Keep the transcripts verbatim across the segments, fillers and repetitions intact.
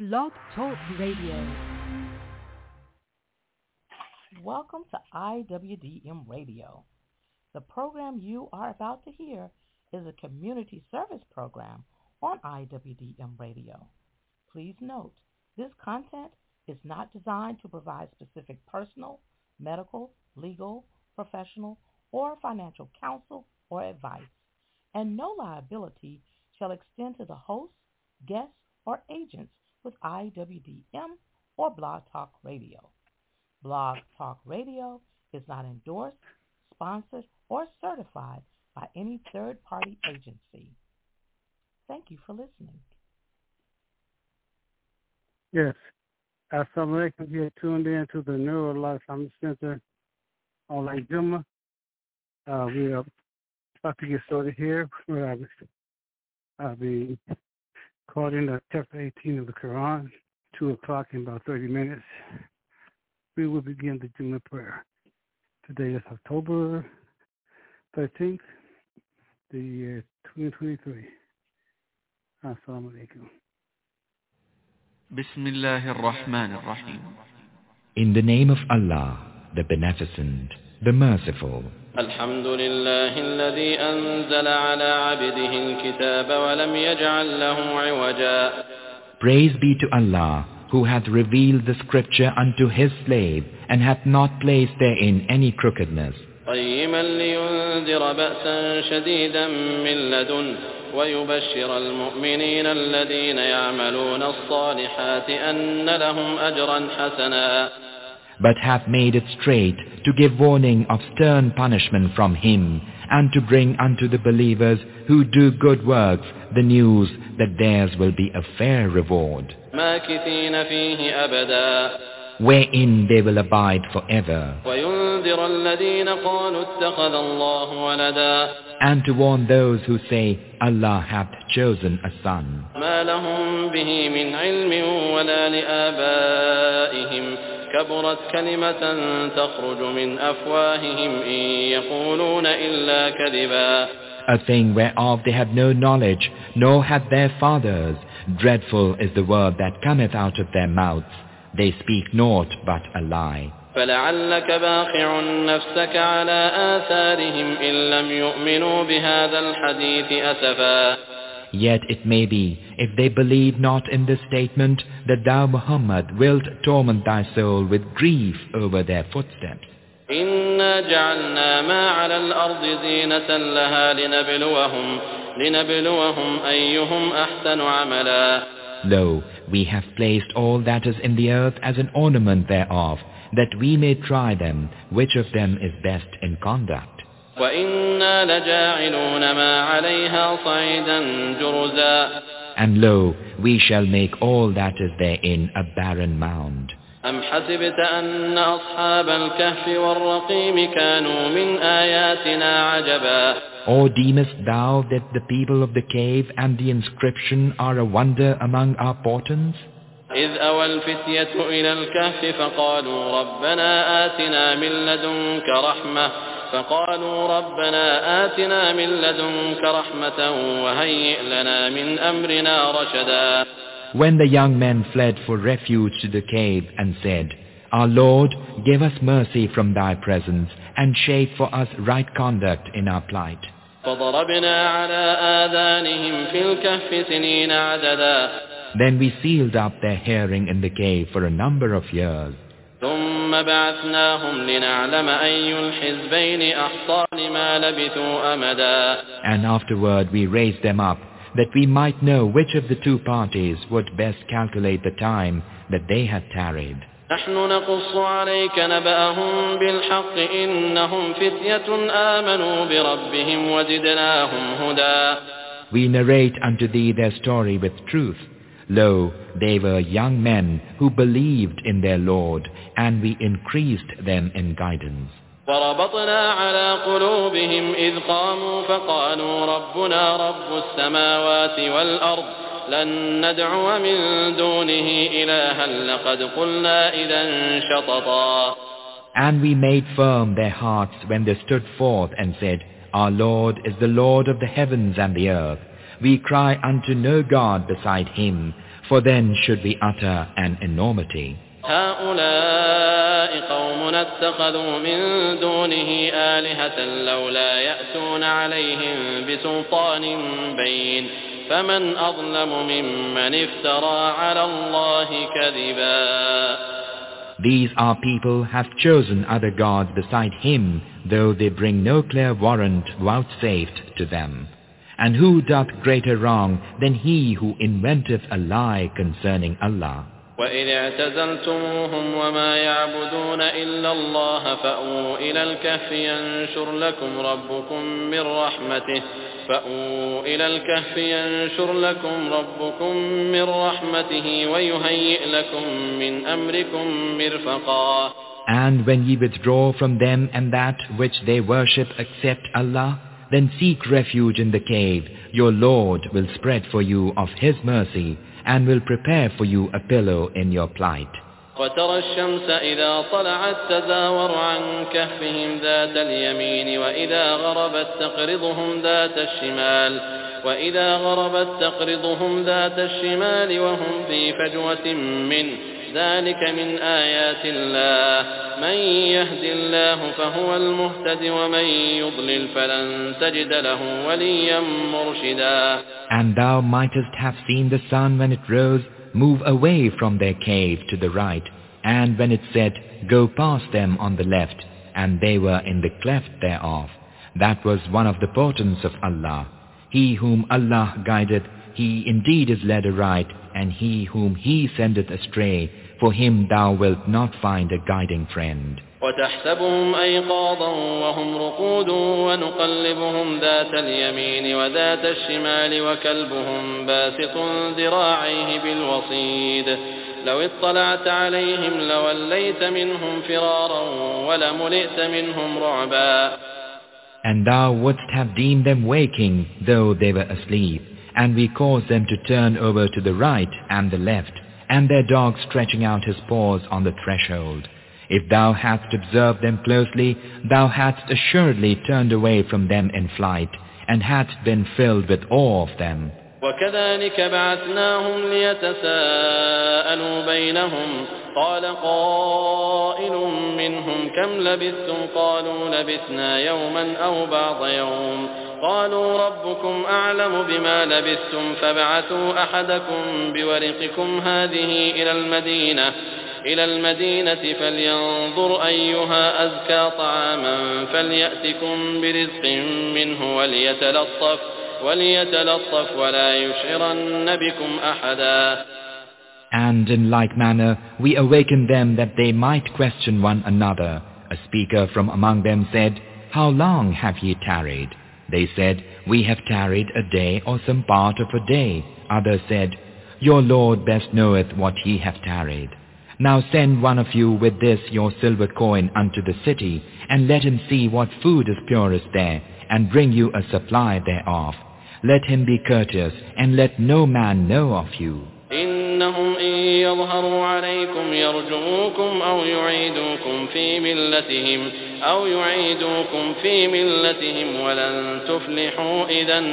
Blog Talk Radio. Welcome to I W D M Radio. The program you are about to hear is a community service program on I W D M Radio. Please note, this content is not designed to provide specific personal, medical, legal, professional, or financial counsel or advice, and no liability shall extend to the host, guests, or agents with I W D M or Blog Talk Radio. Blog Talk Radio is not endorsed, sponsored, or certified by any third-party agency. Thank you for listening. Yes. Assalamu alaikum. You are tuned in to the Neural Life Islamic Center online Juma. Uh, we are about to get started here. Where I'll be quoting the chapter eighteen of the Quran, two o'clock in about thirty minutes. We will begin the Juma prayer. Today is October thirteenth, the year twenty twenty-three. Assalamu alaikum. Bismillahir Rahmanir Rahim. In the name of Allah, the Beneficent, the Merciful. الحمد لله الذي أنزل على عبده الكتاب ولم يجعل له عوجا. Praise be to Allah, who hath revealed the scripture unto his slave, and hath not placed therein any crookedness. قيما لينذر بأسا شديدا من لدنه ويبشر المؤمنين الذين يعملون الصالحات أن لهم أجرا حسنا. But hath made it straight to give warning of stern punishment from him, and to bring unto the believers who do good works the news that theirs will be a fair reward, ماكثين فيه أبدا. wherein they will abide forever, وينذر الذين قالوا اتخذ الله ولدا. and to warn those who say, Allah hath chosen a son. ما لهم به من علم ولا لآبائهم كبرت كلمة تخرج من أفواههم إن يقولون إلا كذبا. A thing whereof they have no knowledge, nor had their fathers. Dreadful is the word that cometh out of their mouths. They speak naught but a lie. فلعلك باخع نفسك على آثارهم إن لم يؤمنوا بهذا الحديث أسفا. Yet it may be, if they believe not in this statement, that thou, Muhammad, wilt torment thy soul with grief over their footsteps. إنا جعلنا ما على الأرض زينة لها لنبلوهم لنبلوهم أيهم أحسن عملا. Lo, we have placed all that is in the earth as an ornament thereof, that we may try them, which of them is best in conduct. وَإِنَّا لَجَاعِلُونَ مَا عَلَيْهَا صَعِيدًا جُرُزًا. And lo, we shall make all that is therein a barren mound. أَمْ حَسِبْتَ أَنَّ أَصْحَابَ الْكَهْفِ وَالرَّقِيمِ كَانُوا مِنْ آيَاتِنَا عَجَبًا. Or deemest thou that the people of the cave and the inscription are a wonder among our portents? إذ أوى الفتية إلى الكهف فقالوا ربنا آتنا من لدنك رحمة فقالوا ربنا آتنا من لدنك رحمة وهيئ لنا من أمرنا رشدا. When the young men fled for refuge to the cave and said, Our Lord, give us mercy from thy presence and shape for us right conduct in our plight. فضربنا على آذانهم في الكهف سنين عددا. Then we sealed up their hearing in the cave for a number of years. ثم بعثناهم لنعلم أي الحزبين أحصى لما لبثوا أمدا. And afterward we raised them up, that we might know which of the two parties would best calculate the time that they had tarried. نحن نقص عليك نبأهم بالحق إنهم فتية آمنوا بربهم وزدناهم هدى. We narrate unto thee their story with truth. Lo, they were young men who believed in their Lord, and we increased them in guidance. وربطنا على قلوبهم إذ قاموا فقالوا ربنا رب السماوات والأرض لن ندعو من دونه إلها لقد قلنا إذا شططا. And we made firm their hearts when they stood forth and said, Our Lord is the Lord of the heavens and the earth. We cry unto no God beside him. for then should we utter an enormity. هؤلاء قوم اتخذوا من دونه آلهة لولا يأتون عليهم بسلطان بين فمن أظلم ممن افترى على الله كذبا. These are people have chosen other gods beside him, though they bring no clear warrant vouchsafed to them. And who doth greater wrong than he who inventeth a lie concerning Allah? وإذ اعتزلتموهم وما يعبدون إلا الله فأووا إلى الكهف ينشر لكم ربكم من رحمته فأووا إلى الكهف ينشر لكم ربكم من رحمته ويهيئ لكم من أمركم مرفقا. And when ye withdraw from them and that which they worship except Allah, then seek refuge in the cave. Your Lord will spread for you of His mercy and will prepare for you a pillow in your plight. وترى الشمس إذا طلعت تزاور عن كهفهم ذات اليمين وإذا غربت تقرضهم ذات الشمال وإذا غربت تقرضهم ذات الشمال وهم في فجوة منه ذلك من آيات الله من يهد الله فهو المهتد ومن يضلل فلن تجد له وليا مرشدا. And thou mightest have seen the sun when it rose move away from their cave to the right, and when it said, go past them on the left, and they were in the cleft thereof. That was one of the portents of Allah. He whom Allah guideth, he indeed is led aright, and he whom he sendeth astray, for him thou wilt not find a guiding friend. وتحسبهم أيقاظا وهم رقود ونقلبهم ذات اليمين وذات الشمال وكلبهم باسط ذراعيه بالوصيد لو اطلعت عليهم لوليت منهم فرارا ولملئت منهم رعبا. And thou wouldst have deemed them waking, though they were asleep, and we caused them to turn over to the right and the left, and their dog stretching out his paws on the threshold. If thou hadst observed them closely, thou hadst assuredly turned away from them in flight, and hadst been filled with awe of them. وكذلك بعثناهم ليتساءلوا بينهم قال قائل منهم كم لبثتم قالوا لبثنا يوما أو بعض يوم قالوا ربكم أعلم بما لبثتم فابعثوا أحدكم بورقكم هذه إلى المدينة إلى المدينة فلينظر أيها أزكى طعاما فليأتكم برزق منه وليتلطف وليتلطف ولا يشعرن بكم أحدا. And in like manner we awakened them that they might question one another. A speaker from among them said, how long have ye tarried? They said, we have tarried a day or some part of a day. Others said, your Lord best knoweth what ye have tarried. Now send one of you with this your silver coin unto the city, and let him see what food is purest there, and bring you a supply thereof. Let him be courteous, and let no man know of you. إنهم إن يظهروا عليكم يرجموكم أو يعيدوكم في ملتهم أو يعيدوكم في ملتهم ولن تفلحوا إذا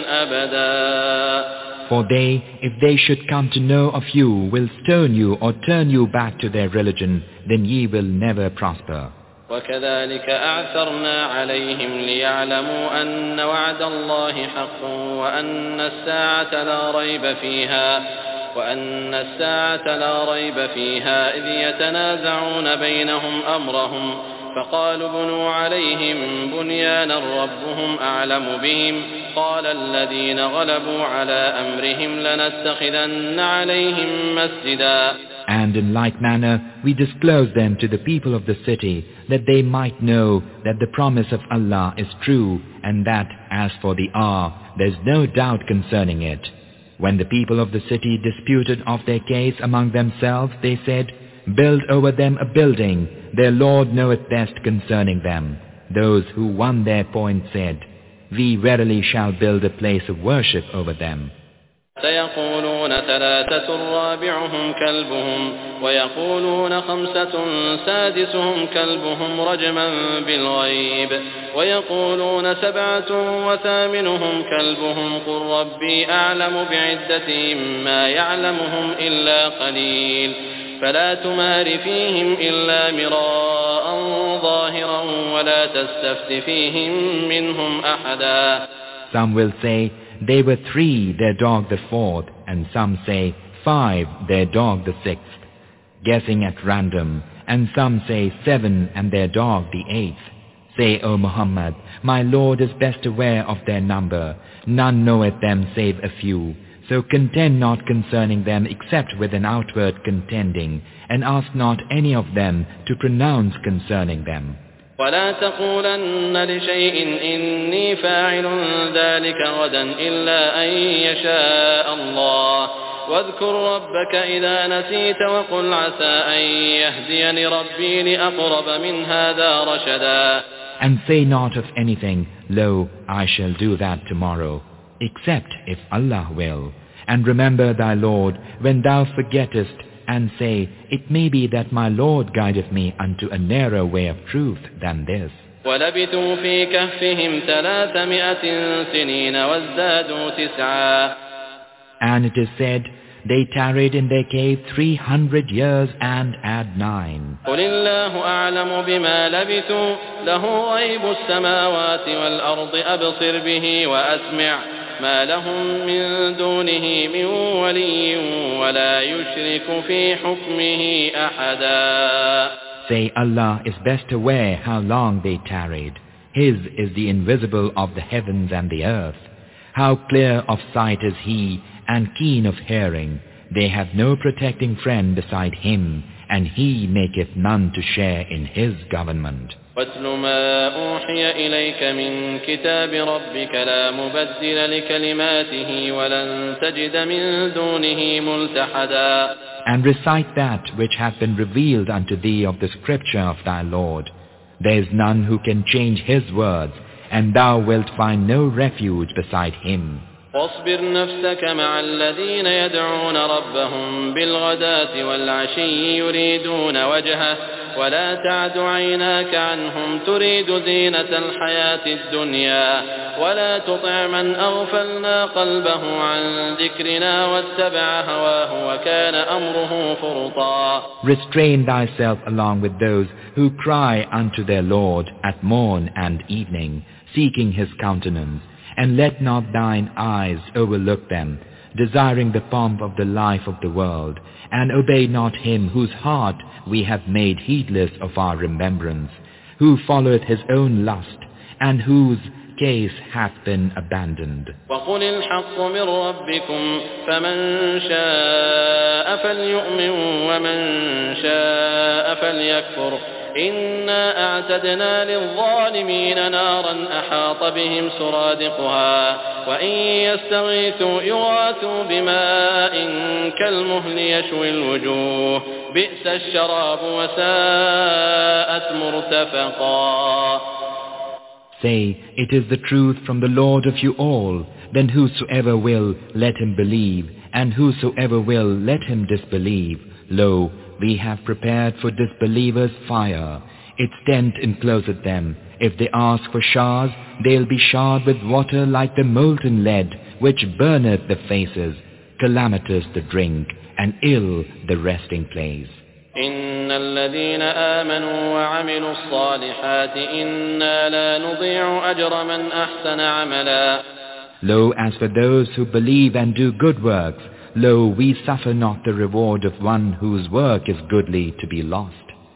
أبدا. For they, if they should come to know of you, will stone you or turn you back to their religion, then ye will never prosper. وكذلك أعثرنا عليهم ليعلموا أن وعد الله حق وأن الساعة لا ريب فيها وأن الساعة لا ريب فيها إذ يتنازعون بينهم أمرهم فقالوا بنوا عليهم بنيانا ربهم أعلم بهم قال الذين غلبوا على أمرهم لنتخذن عليهم مسجدا. And in like manner we disclose them to the people of the city, that they might know that the promise of Allah is true, and that as for the hour there is no doubt concerning it. When the people of the city disputed of their case among themselves, they said, build over them a building, their Lord knoweth best concerning them. Those who won their point said, we verily shall build a place of worship over them. سيقولون ثلاثة رابعهم كلبهم ويقولون خمسة سادسهم كلبهم رجما بالغيب ويقولون سبعة وثامنهم كلبهم قل ربي أعلم بعدتهم ما يعلمهم إلا قليل فلا تمار فيهم إلا مراء ظاهرا ولا تستفت فيهم منهم أحدا. Some will say, they were three, their dog the fourth, and some say, five, their dog the sixth, guessing at random, and some say, seven, and their dog the eighth. Say, O Muhammad, my Lord is best aware of their number, none knoweth them save a few. So contend not concerning them except with an outward contending, and ask not any of them to pronounce concerning them. ولا تقولن لشيء إني فاعل ذلك غدا إلا أن يشاء الله واذكر ربك إذا نسيت وقل عسى أن يهديني ربي لأقرب من هذا رشدا. And say not of anything, lo, I shall do that tomorrow, except if Allah will. And remember thy Lord when thou forgettest, and say, it may be that my Lord guideth me unto a nearer way of truth than this. وَلَبِثُوا فِي كَهْفِهِمْ ثَلَاثَمِائَةٍ سِنِينَ وَازْدَادُوا تِسْعًا. And it is said, they tarried in their cave three hundred years and add nine. قُلِ اللَّهُ أَعْلَمُ بِمَا لَبِثُوا لَهُ غَيْبُ السَّمَاوَاتِ وَالْأَرْضِ أَبْصِرْ بِهِ وَأَسْمِعْ ما لهم من دونه من ولي ولا يشرك في حكمه أحدا. Say, Allah is best aware how long they tarried. His is the invisible of the heavens and the earth. How clear of sight is He and keen of hearing. They have no protecting friend beside Him, and He maketh none to share in His government. وَاتْلُ مَا أُوحِيَ إِلَيْكَ مِنْ كِتَابِ رَبِّكَ لَا مُبَدِّلَ لِكَلِمَاتِهِ وَلَنْ تَجِدَ مِنْ دُونِهِ مُلْتَحَدًا. And recite that which hath been revealed unto thee of the scripture of thy Lord. There is none who can change His words, and thou wilt find no refuge beside Him. واصبر نفسك مع الذين يدعون ربهم بالغداة والعشي يريدون وجهه ولا تعد عيناك عنهم تريد زينة الحياة الدنيا ولا تطع من أغفلنا قلبه عن ذكرنا واتبع هواه وكان أمره فرطا. Restrain thyself along with those who cry unto their Lord at morn and evening, seeking His countenance. And let not thine eyes overlook them, desiring the pomp of the life of the world, and obey not him whose heart we have made heedless of our remembrance, who followeth his own lust, and whose case hath been abandoned. وَقُلِ الْحَقُّ مِنْ رَبِّكُمْ فَمَنْ شَاءَ فَلْيُؤْمِنْ وَمَنْ شَاءَ فَلْيَكْفُرْ إِنَّا أَعْتَدْنَا لِلظَّالِمِينَ نَارًا أَحَاطَ بِهِمْ سُرَادِقُهَا وَإِنْ يَسْتَغِيثُوا يُغَاثُوا بِمَاءٍ كَالْمُهْلِ يَشْوِي الْوُجُوهَ بِئْسَ الشَّرَابُ وَسَاءَتْ مُرْتَفَقًا. Say, it is the truth from the Lord of you all. Then whosoever will, let him believe, and whosoever will, let him disbelieve. Lo, we have prepared for disbelievers fire. Its tent encloseth them. If they ask for showers, they'll be showered with water like the molten lead, which burneth the faces. Calamitous the drink, and ill the resting place. إن الذين آمنوا وعملوا الصالحات إنا لا نضيع أجر من أحسن عملا. Lo, as for those who believe and do good works, lo, we suffer not the reward of one whose work is goodly to be lost.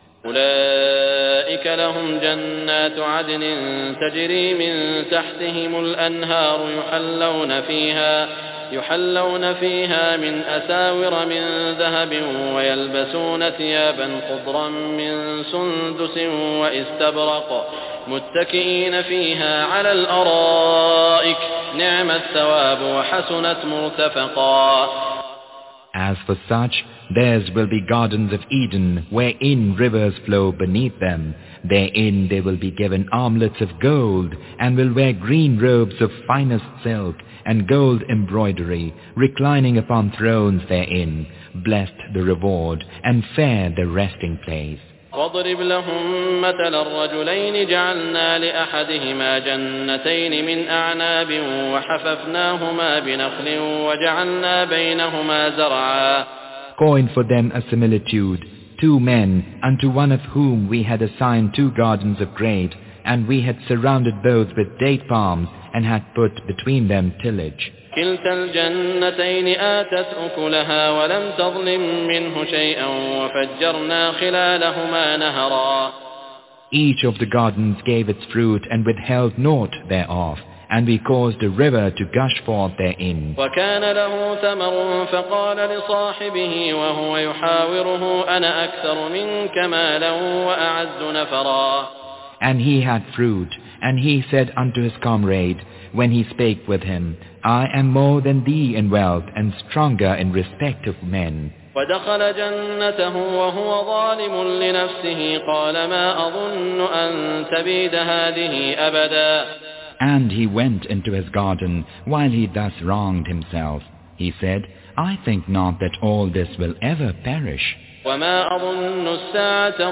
أولئك لهم جنات عدن تجري من تحتهم الأنهار يحلون فيها يحلون فيها من أساور من ذهب ويلبسون ثيابا خضرا من سندس واستبرق متكئين فيها على الأرائك نعم الثواب وحسنت مرتفقا. As for such, Theirs will be gardens of Eden, wherein rivers flow beneath them. Therein they will be given armlets of gold, and will wear green robes of finest silk, and gold embroidery, reclining upon thrones therein. Blessed the reward, and fair the resting place. واضرب لهم مثل الرجلين جعلنا لأحدهما جنتين من أعناب وحففناهما بنخل وجعلنا بينهما زرعا. Coin for them a similitude, two men, unto one of whom we had assigned two gardens of grapes, and we had surrounded both with date palms, and had put between them tillage. كلتا الجنتين آتت أكلها ولم تظلم منه شيئا وفجرنا خلالهما نهرا. Each of the gardens gave its fruit and withheld naught thereof, and we caused a river to gush forth therein. وكان له ثمر فقال لصاحبه وهو يحاوره أنا أكثر منك مالا وأعز نفرا. And he had fruit, and he said unto his comrade, when he spake with him, I am more than thee in wealth and stronger in respect of men. ودخل جنته وهو ظالم لنفسه قال ما أظن أن تبيد هذه أبدا. And he went into his garden while he thus wronged himself. He said, I think not that all this will ever perish. وما أظن الساعة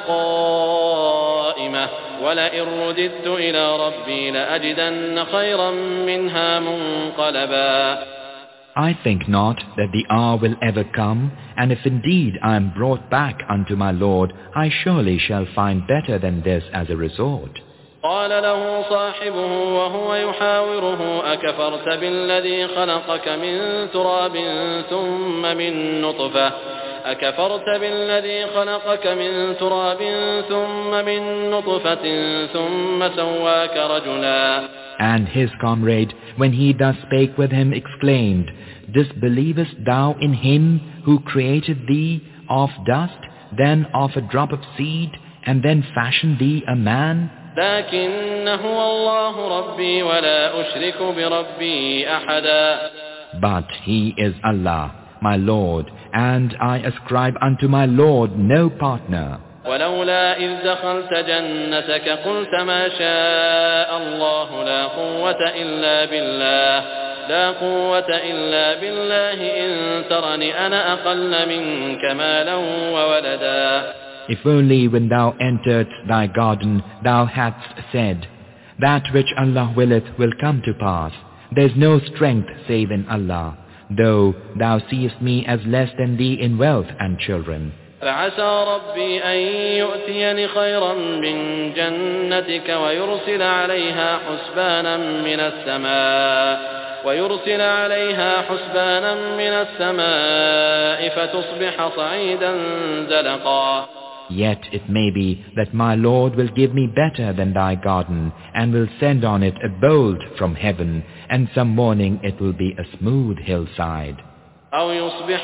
قائمة ولئن رددت إلى ربي لأجدن خيرا منها منقلبا. I think not that the hour will ever come, and if indeed I am brought back unto my Lord, I surely shall find better than this as a resort. قال له صاحبه وهو يحاوره أكفرت بالذي خلقك من تراب ثم من نطفة أكفرت بالذي خلقك من تراب ثم من نطفة ثم سواك رجلا. And his comrade, when he thus spake with him, exclaimed, Disbelievest thou in him who created thee of dust, then of a drop of seed, and then fashioned thee a man? لكن هو الله ربي ولا أشرك بربي أحدا. But he is Allah, my Lord, and I ascribe unto my Lord no partner. ولولا إذ دخلت جنتك قلت ما شاء الله لا قوة إلا بالله لا قوة إلا بالله إن ترني أنا أقل منك مالا وولدا. If only when thou enteredst thy garden thou hadst said, That which Allah willeth will come to pass. There is no strength save in Allah, though thou seest me as less than thee in wealth and children. فعسى ربي أن يؤتيني خيرا من جنتك ويرسل عليها حسبانا من السماء ويرسل عليها حسبانا من السماء فتصبح صعيدا زلقا. Yet it may be that my Lord will give me better than thy garden, and will send on it a bolt from heaven, and some morning it will be a smooth hillside. أو يصبح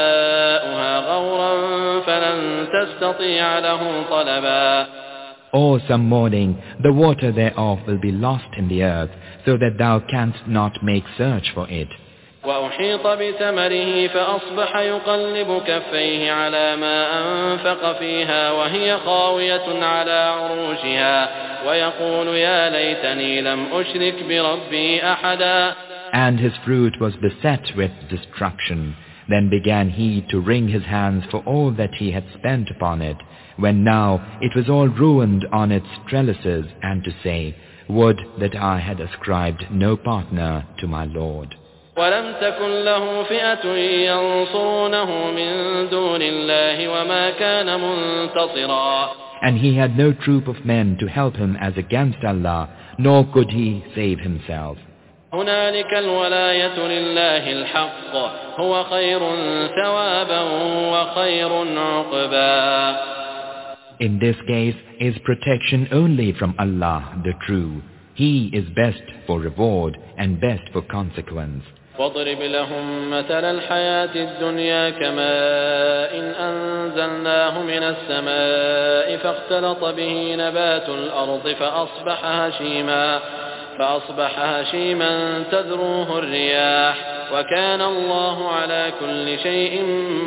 ماؤها غورا فلن تستطيع له طلبا. Or some morning the water thereof will be lost in the earth, so that thou canst not make search for it. وأحيط بثمره فأصبح يقلب كفيه على ما أنفق فيها وهي خاوية على عروشها ويقول يا ليتني لم أشرك بربي أحدا. And his fruit was beset with destruction. Then began he to wring his hands for all that he had spent upon it, when now it was all ruined on its trellises, and to say, Would that I had ascribed no partner to my Lord. ولم تكن له فئة ينصرونه من دون الله وما كان منتصرا. And he had no troop of men to help him as against Allah, nor could he save himself. هنالك الولاية لله الحق هو خير ثوابا وخير عقبا. In this case is protection only from Allah, the true. He is best for reward and best for consequence. واضرب لهم مثل الحياة الدنيا كماء إن أنزلناه من السماء فاختلط به نبات الأرض فأصبح هشيما فأصبح هشيما تذروه الرياح وكان الله على كل شيء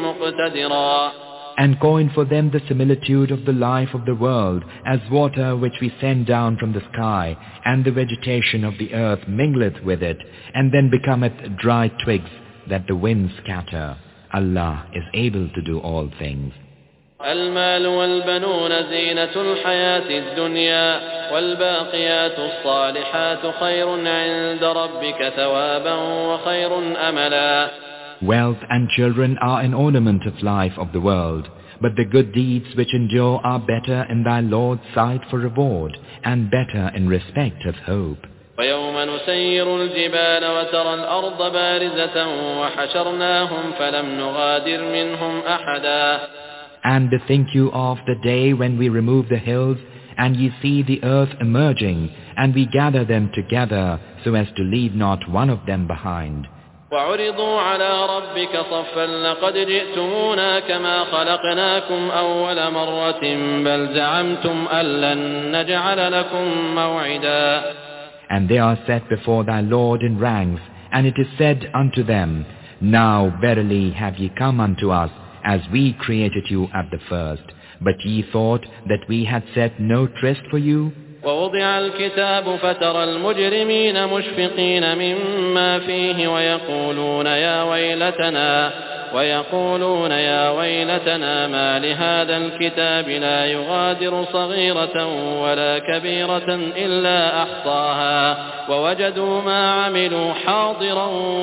مقتدرا. And coin for them the similitude of the life of the world as water which we send down from the sky, and the vegetation of the earth mingleth with it, and then becometh dry twigs that the winds scatter. Allah is able to do all things. المال والبنون زينة الحياة الدنيا والباقيات الصالحات خير عند ربك ثوابا وخير أملا. Wealth and children are an ornament of life of the world, but the good deeds which endure are better in thy Lord's sight for reward, and better in respect of hope. ويوم نسير الجبال وترى الأرض بارزة وحشرناهم فلم نغادر منهم أحدا. And think you of the day when we remove the hills, and ye see the earth emerging, and we gather them together so as to leave not one of them behind. وعرضوا على ربك صفا لقد جئتمونا كما خلقناكم أول مرة بل زعمتم أن لن نجعل لكم موعدا. And they are set before thy Lord in ranks, and it is said unto them, Now verily have ye come unto us, as we created you at the first. But ye thought that we had set no tryst for you? ووضع الكتاب فترى المجرمين مشفقين مما فيه ويقولون يا ويلتنا ويقولون يا ويلتنا ما لهذا الكتاب لا يغادر صغيرة ولا كبيرة إلا أحصاها ووجدوا ما عملوا حاضرا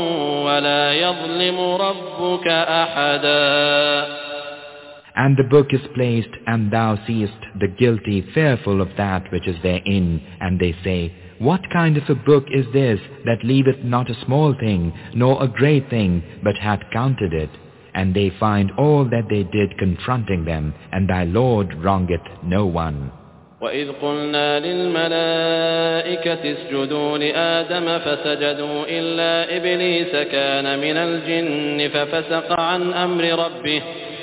ولا يظلم ربك أحدا. And the book is placed, and thou seest the guilty fearful of that which is therein, and they say, What kind of a book is this that leaveth not a small thing, nor a great thing, but hath counted it? And they find all that they did confronting them, and thy Lord wrongeth no one. وَإِذْ قُلْنَا لِلْمَلَائِكَةِ اسْجُدُوا لِآدَمَ فَسَجَدُوا إِلَّا إِبْلِيسَ كَانَ مِنَ الْجِنِّ فَفَسَقَ عَنْ أَمْرِ رَبِّهِ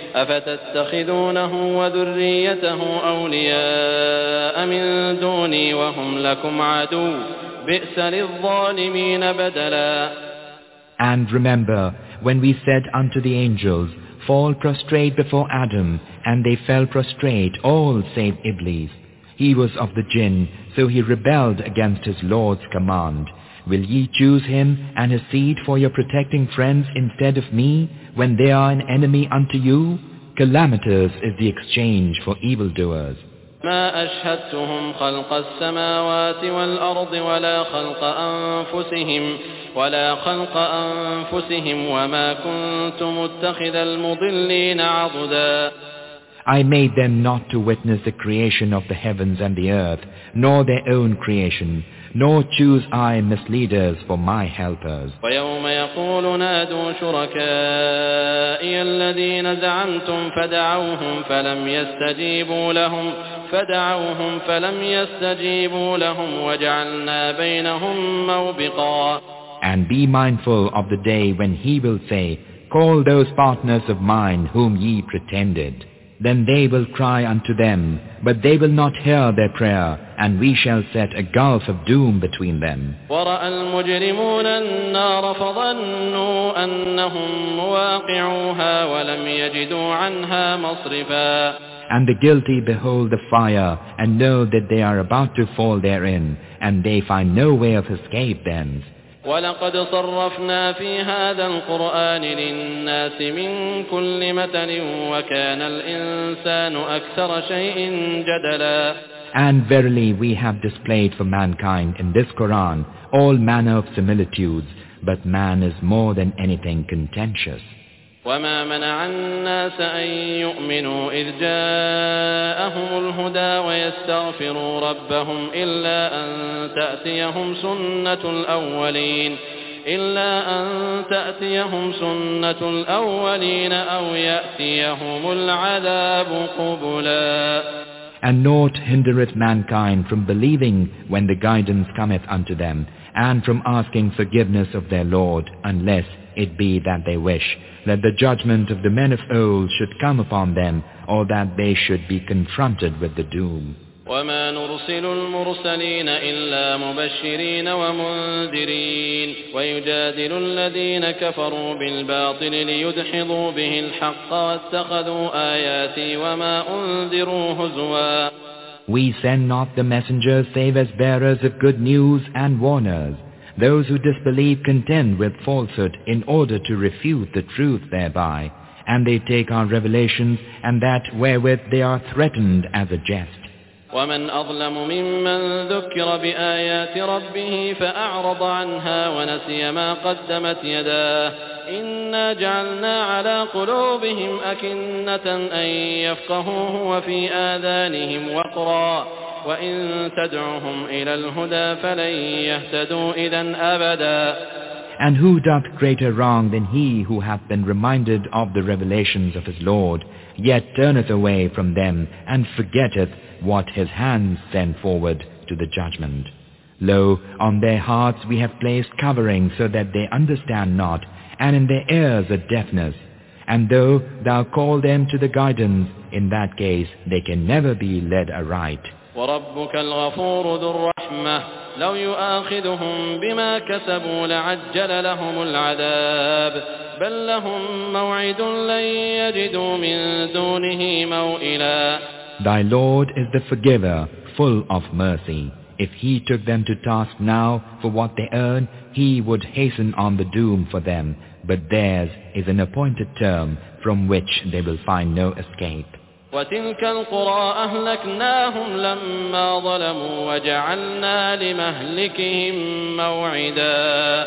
أفتتخذونه وذريته أولياء من دوني وهم لكم عدو بئس للظالمين بدلا. And remember when we said unto the angels, Fall prostrate before Adam, and they fell prostrate, all save Iblis. He was of the jinn, so he rebelled against his Lord's command. Will ye choose him and his seed for your protecting friends instead of me, when they are an enemy unto you? Calamitous is the exchange for evildoers. ما أشهدتهم خلق السماوات والأرض ولا خلق أنفسهم ولا خلق أنفسهم وما كنت متخذ المضلين عضدا. I made them not to witness the creation of the heavens and the earth, nor their own creation, nor choose I misleaders for my helpers. ويوم يقول نادوا شركائي الذين زعمتم فدعوهم فلم يستجيبوا لهم فدعوهم فلم يستجيبوا لهم وجعلنا بينهم موبقا. And be mindful of the day when he will say, Call those partners of mine whom ye pretended. Then they will cry unto them, but they will not hear their prayer, and we shall set a gulf of doom between them. وَرَأَى الْمُجْرِمُونَ النَّارَ فَظَنُّوا أَنَّهُمْ مُوَاقِعُوهَا وَلَمْ يَجِدُوا عَنْهَا مَصْرِفًا. And the guilty behold the fire, and know that they are about to fall therein, and they find no way of escape thence. وَلَقَدْ صَرَّفْنَا فِي هَذَا الْقُرْآنِ لِلنَّاسِ مِنْ كُلِّ مَثَلٍ وَكَانَ الْإِنسَانُ أَكْثَرَ شَيْءٍ جَدَلًا. And verily we have displayed for mankind in this Quran all manner of similitudes, but man is more than anything contentious. وَمَا مَنَعَ النَّاسَ أَن يُؤْمِنُوا إِذْ جَاءَهُمُ الْهُدَى وَيَسْتَغْفِرُوا رَبَّهُمْ إِلَّا أَن تَأْتِيَهُمْ سُنَّةُ الْأَوَّلِينَ إِلَّا أَن تَأْتِيَهُمْ سُنَّةُ الْأَوَّلِينَ أَوْ يَأْتِيَهُمُ الْعَذَابُ قُبُلًا. And naught hindereth mankind from believing when the guidance cometh unto them, and from asking forgiveness of their Lord, unless it be that they wish that the judgment of the men of old should come upon them, or that they should be confronted with the doom. وما نرسل المرسلين إلا مبشرين ومنذرين ويجادل الذين كفروا بالباطل ليدحضوا به الحق واتخذوا آياتي وما أنذروا هزوا. We send not the messengers save as bearers of good news and warners. Those who disbelieve contend with falsehood in order to refute the truth thereby, and they take our revelations and that wherewith they are threatened as a jest. ومن أظلم ممن ذكر بآيات ربه فأعرض عنها ونسي ما قدمت يداه إنا جعلنا على قلوبهم أكنة أن يفقهوه وفي آذانهم وقرا وإن تدعهم إلى الهدى فلن يهتدوا إذا أبدا. And who doth greater wrong than he who hath been reminded of the revelations of his Lord, yet turneth away from them and forgetteth what his hands send forward to the judgment. Lo, on their hearts we have placed covering so that they understand not, and in their ears a deafness. And though thou call them to the guidance, in that case they can never be led aright. وَرَبُّكَ الْغَفُورُ ذُو الرَّحْمَةِ لَوْ يُؤَاخِذُهُم بِمَا كَسَبُوا لَعَجَّلَ لَهُمُ الْعَذَابَ بَل لَّهُم مَّوْعِدٌ لَّن يَجِدُوا مِن دُونِهِ مَوْئِلًا. Thy Lord is the forgiver, full of mercy. If he took them to task now for what they earn, he would hasten on the doom for them, but theirs is an appointed term from which they will find no escape. وتلك القرى أهلكناهم لما ظلموا وجعلنا لمهلكهم موعدا.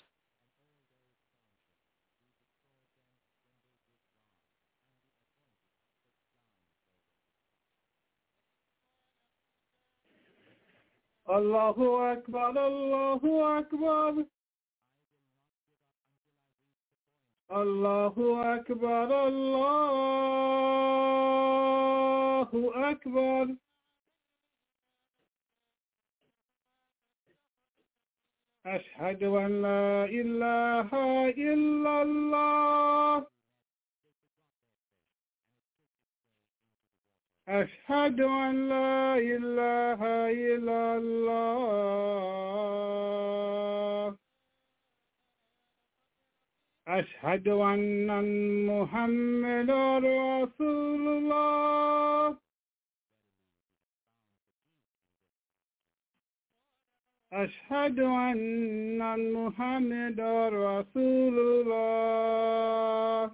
الله أكبر الله أكبر الله أكبر الله أكبر. أشهد أن لا إله إلا الله أشهد أن لا إله إلا الله أشهد أن محمدا رسول الله أشهد أن محمدا رسول الله.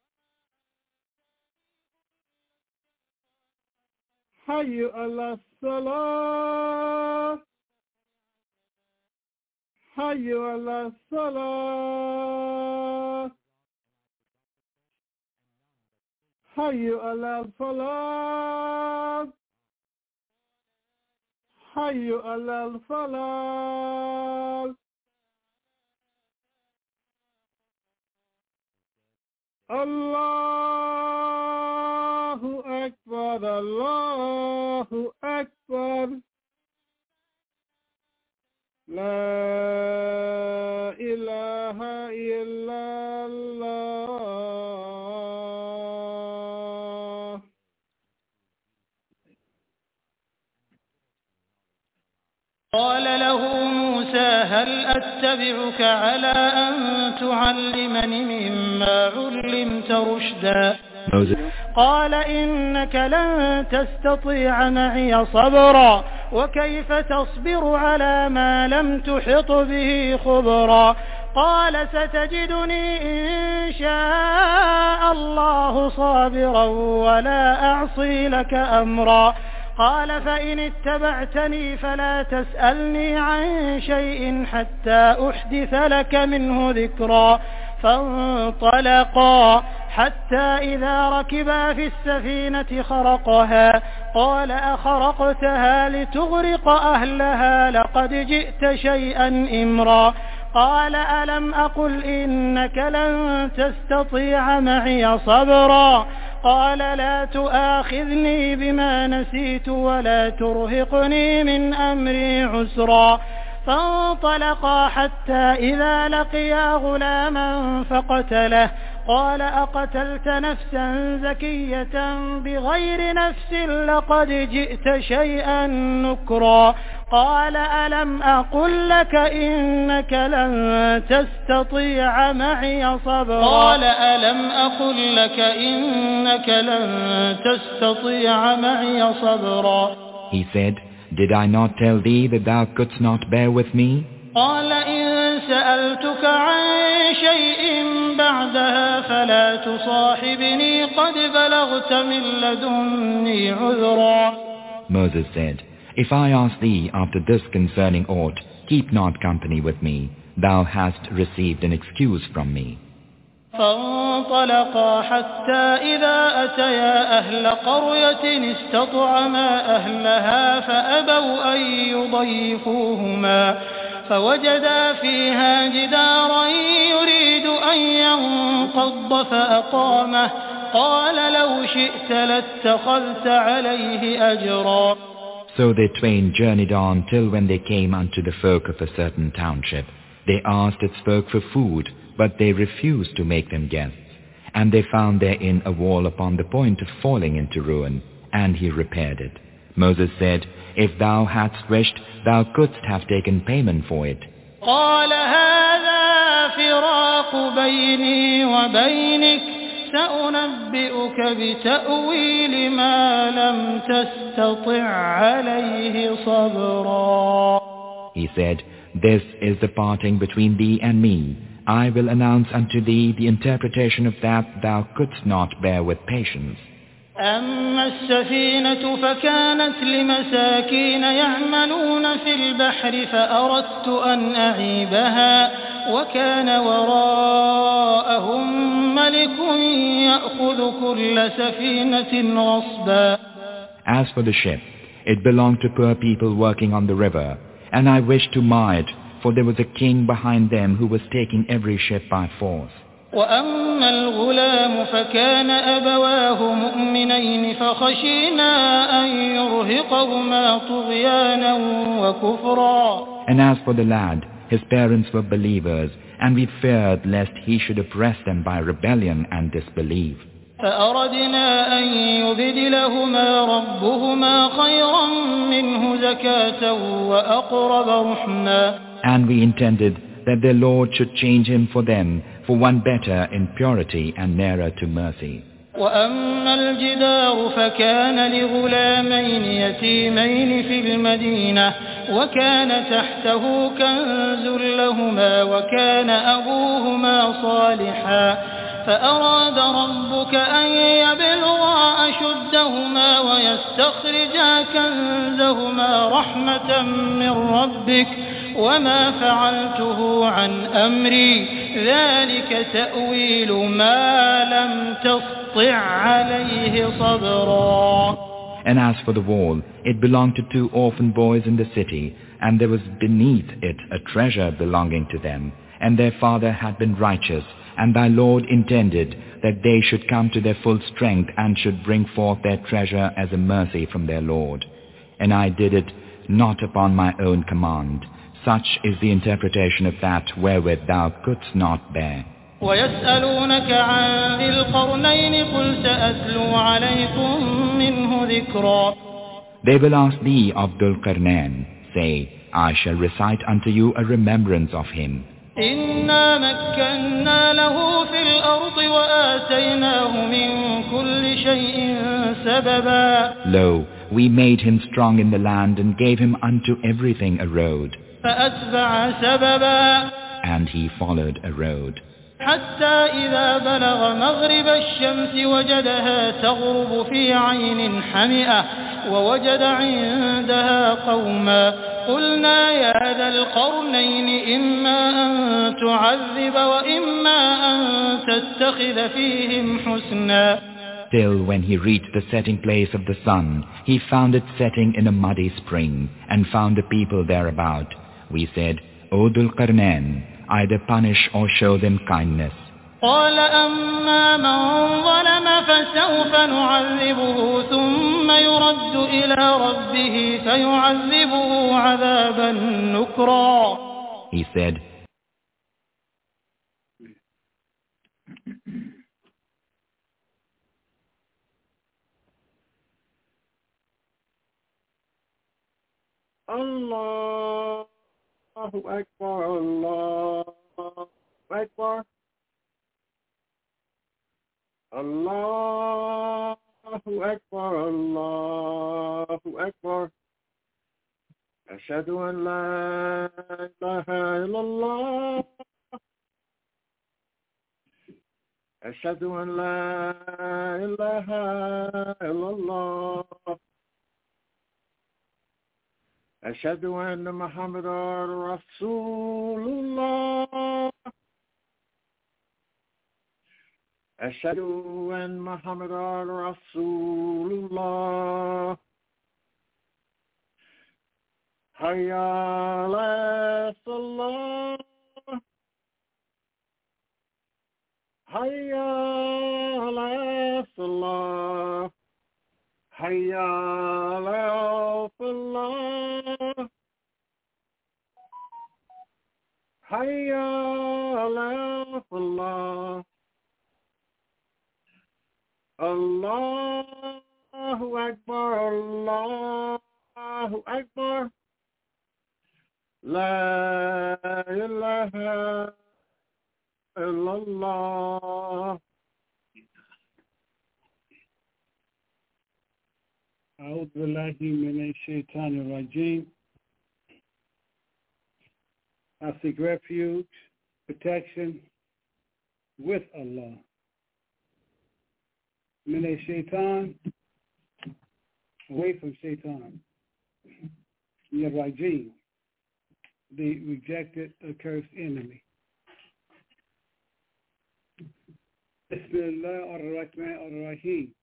حي على الصلاة حي على الصلاة حي على الفلاح حي على الفلاح. الله أكبر الله أكبر. لا إله إلا الله. قال له موسى هل أتبعك على أن تعلمني مما علمت رشدا قال إنك لن تستطيع معي صبرا وكيف تصبر على ما لم تحط به خبرا قال ستجدني إن شاء الله صابرا ولا أعصي لك أمرا قال فإن اتبعتني فلا تسألني عن شيء حتى أحدث لك منه ذكرا فانطلقا حتى إذا ركبا في السفينة خرقها قال أخرقتها لتغرق أهلها لقد جئت شيئا إمرا قال ألم أقل إنك لن تستطيع معي صبرا قال لا تؤاخذني بما نسيت ولا ترهقني من أمري عسرا فانطلقا حتى إذا لقيا غلاما فقتله قال أقتلت نفسا زكية بغير نفس لقد جئت شيئا نكرا قال ألم أقل لك إنك لن تستطيع معي صبرا قال ألم أقل لك إنك لن تستطيع معي صبرا He said, Did I not tell thee that thou couldst not bear with me? قال إن سألتك عن شيء بعدها فلا تصاحبني قد بلغت من لدني عذرا Moses said, If I ask thee after this concerning aught, keep not company with me. Thou hast received an excuse from me. فانطلقا حتى إذا أتيا أهل قرية استطعما أهلها فأبوا أن يضيفوهما فوجدا فيها جدارا يريد أن ينقض فأقامه قال لو شئت لاتخذت عليه أجرا So they twain journeyed on till when they came unto the folk of a certain township. They asked its folk for food, but they refused to make them guests. And they found therein a wall upon the point of falling into ruin, and he repaired it. Moses said, If thou hadst wished, thou couldst have taken payment for it. قال هذا فراق بيني وبينك سأنبئك بتأويل ما لم تستطع عليه صبرا He said, This is the parting between thee and me. I will announce unto thee the interpretation of that thou couldst not bear with patience. أما السفينة فكانت لمساكين يعملون في البحر فأردت أن أعيبها وكان وراءهم ملك يأخذ كل سفينة غصبا As for the ship, it belonged to poor people working on the river, and I wished to mar it, for there was a king behind them who was taking every ship by force. وأما الغلام فكان أبواه مؤمنين فخشينا أن يرهقهما طغيانا وكفرا And as for the lad, his parents were believers, and we feared lest he should oppress them by rebellion and disbelief. فأردنا أن يبدلهما ربهما خيرا منه زكاة وأقرب رحما And we intended that their Lord should change him for them for one better in purity and nearer to mercy. وأما الجدار فكان لغلامين يتيمين في المدينة وكان تحته كنز لهما وكان أبوهما صالحا فأراد ربك أن يبلغا أشدهما ويستخرجا كنزهما رحمة من ربك وما فعلته عن أمري ذلك تأويل ما لم تسطع عليه صبرا And as for the wall, it belonged to two orphan boys in the city, and there was beneath it a treasure belonging to them, and their father had been righteous, and thy Lord intended that they should come to their full strength and should bring forth their treasure as a mercy from their Lord. And I did it not upon my own command. Such is the interpretation of that wherewith thou couldst not bear. ويسألونك عن ذي القرنين قل سأتلو عليكم منه ذكرا They will ask thee of Dhul Qarnain. Say, I shall recite unto you a remembrance of him. إنا مكنا له في الأرض وآتيناه من كل شيء سببا Lo, we made him strong in the land and gave him unto everything a road. فأتبع سببا And he followed a road. حتى إذا بلغ مغرب الشمس وجدها تغرب في عين حمئة ووجد عندها قوما قلنا يا ذا القرنين إما أن تعذب وإما أن تتخذ فيهم حسنا Till when he reached the setting place of the sun, he found it setting in a muddy spring and found the people thereabout. We said, O Dhul Qarnain, either punish or show them kindness. قال أما من ظلم فسوف نعذبه ثم يرد إلى ربه فيعذبه عذابا نكرا He said, Allahu Akbar, Allahu Akbar. Allahu Akbar, Allahu Akbar. Ashhadu an la ilaha illallah. Ashhadu an la ilaha illallah. Ashhadu anna Muhammadan Rasulullah. Ashhadu anna Muhammadan Rasulullah. Hayya ala salah. Hayya ala salah. Hayya ala salah. Hayya ala salah. Allahu Akbar, Allahu Akbar. La ilaha illallah. أعوذ بالله من الشيطان الرجيم. I seek refuge, protection with Allah. Min ash-shaytan, away from shaitan. Min ar-rajim, the rejected, accursed enemy. Bismillah ar-Rahman ar-Rahim.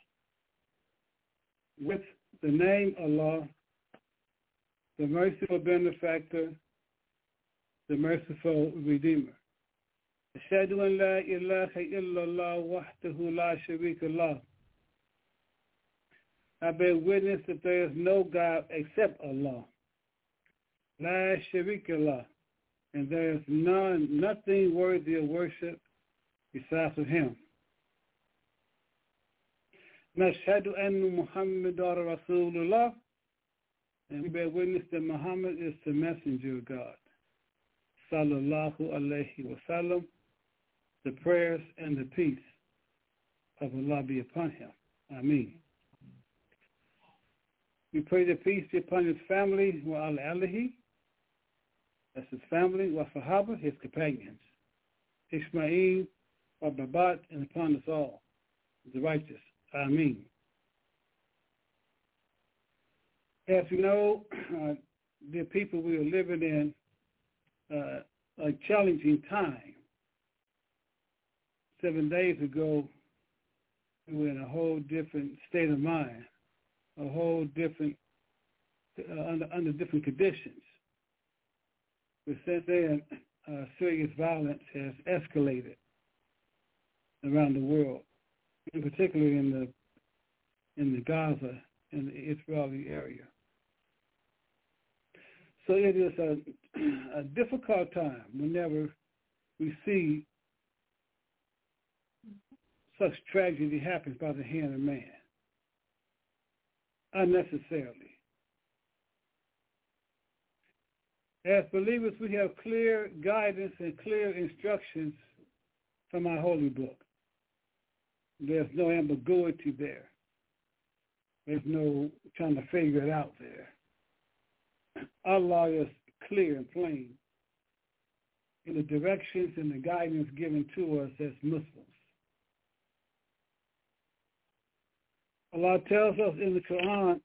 With the name Allah, the merciful benefactor, the merciful redeemer. Ashhadu an la ilaha illallah wahdahu la sharika lah. I bear witness that there is no God except Allah. La sharika lah. And there is none, nothing worthy of worship besides of him. Nashhadu anna Muhammadan Rasulullah. And we bear witness that Muhammad is the messenger of God. Sallallahu alayhi wa sallam. The prayers and the peace of Allah be upon him. Ameen. We pray the peace be upon his family, wa ala alihi. That's his family, wa sahaba, his companions. Ismail, wa babat, and upon us all, the righteous. Ameen. As you know, uh, the people we are living in uh, a challenging time. Seven days ago, we were in a whole different state of mind, a whole different, uh, under, under different conditions. But since then, uh, serious violence has escalated around the world, and particularly in the in the Gaza and the Israeli area. So it is a, a difficult time whenever we see such tragedy happens by the hand of man, unnecessarily. As believers, we have clear guidance and clear instructions from our holy book. There's no ambiguity there. There's no trying to figure it out there. Allah is clear and plain in the directions and the guidance given to us as Muslims. Allah tells us in the Quran,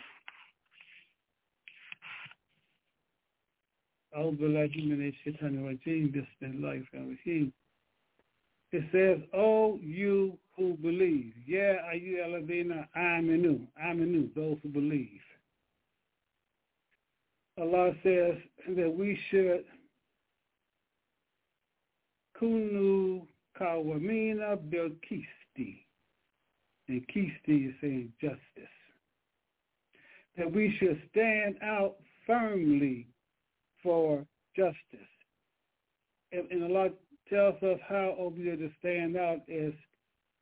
it says, "O you who believe, yeah, ayu aladina aminu, aminu, those who believe." Allah says that we should kunu kawamina bil kisti. And kisti is saying justice. That we should stand out firmly for justice. And, and Allah tells us how we are to stand out as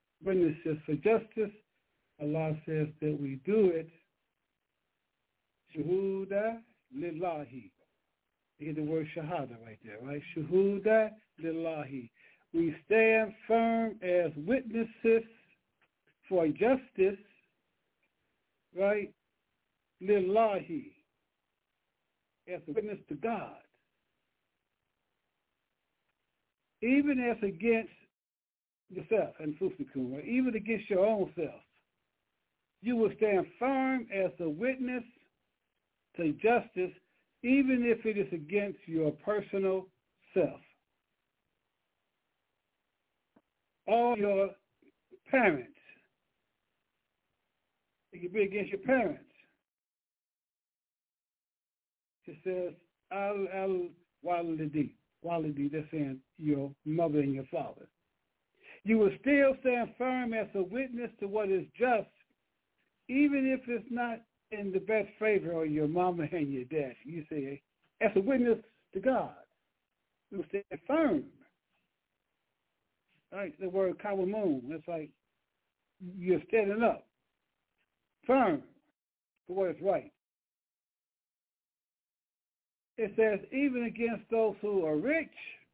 witnesses for justice. Allah says that we do it Shuhuda lillahi. You get the word shahada right there, right? Shuhuda lillahi. We stand firm as witnesses for justice, right? Lillahi. As a witness to God. Even as against yourself and Fusikun, right? Even against your own self. You will stand firm as a witness to justice, even if it is against your personal self. All your parents. It can be against your parents. It says, al al walidi. Walidi, that's saying your mother and your father. You will still stand firm as a witness to what is just, even if it's not in the best favor of your mama and your dad. You say, as a witness to God, you will stand firm. Right? The word kawamun, it's like you're standing up, firm for what is right. It says, even against those who are rich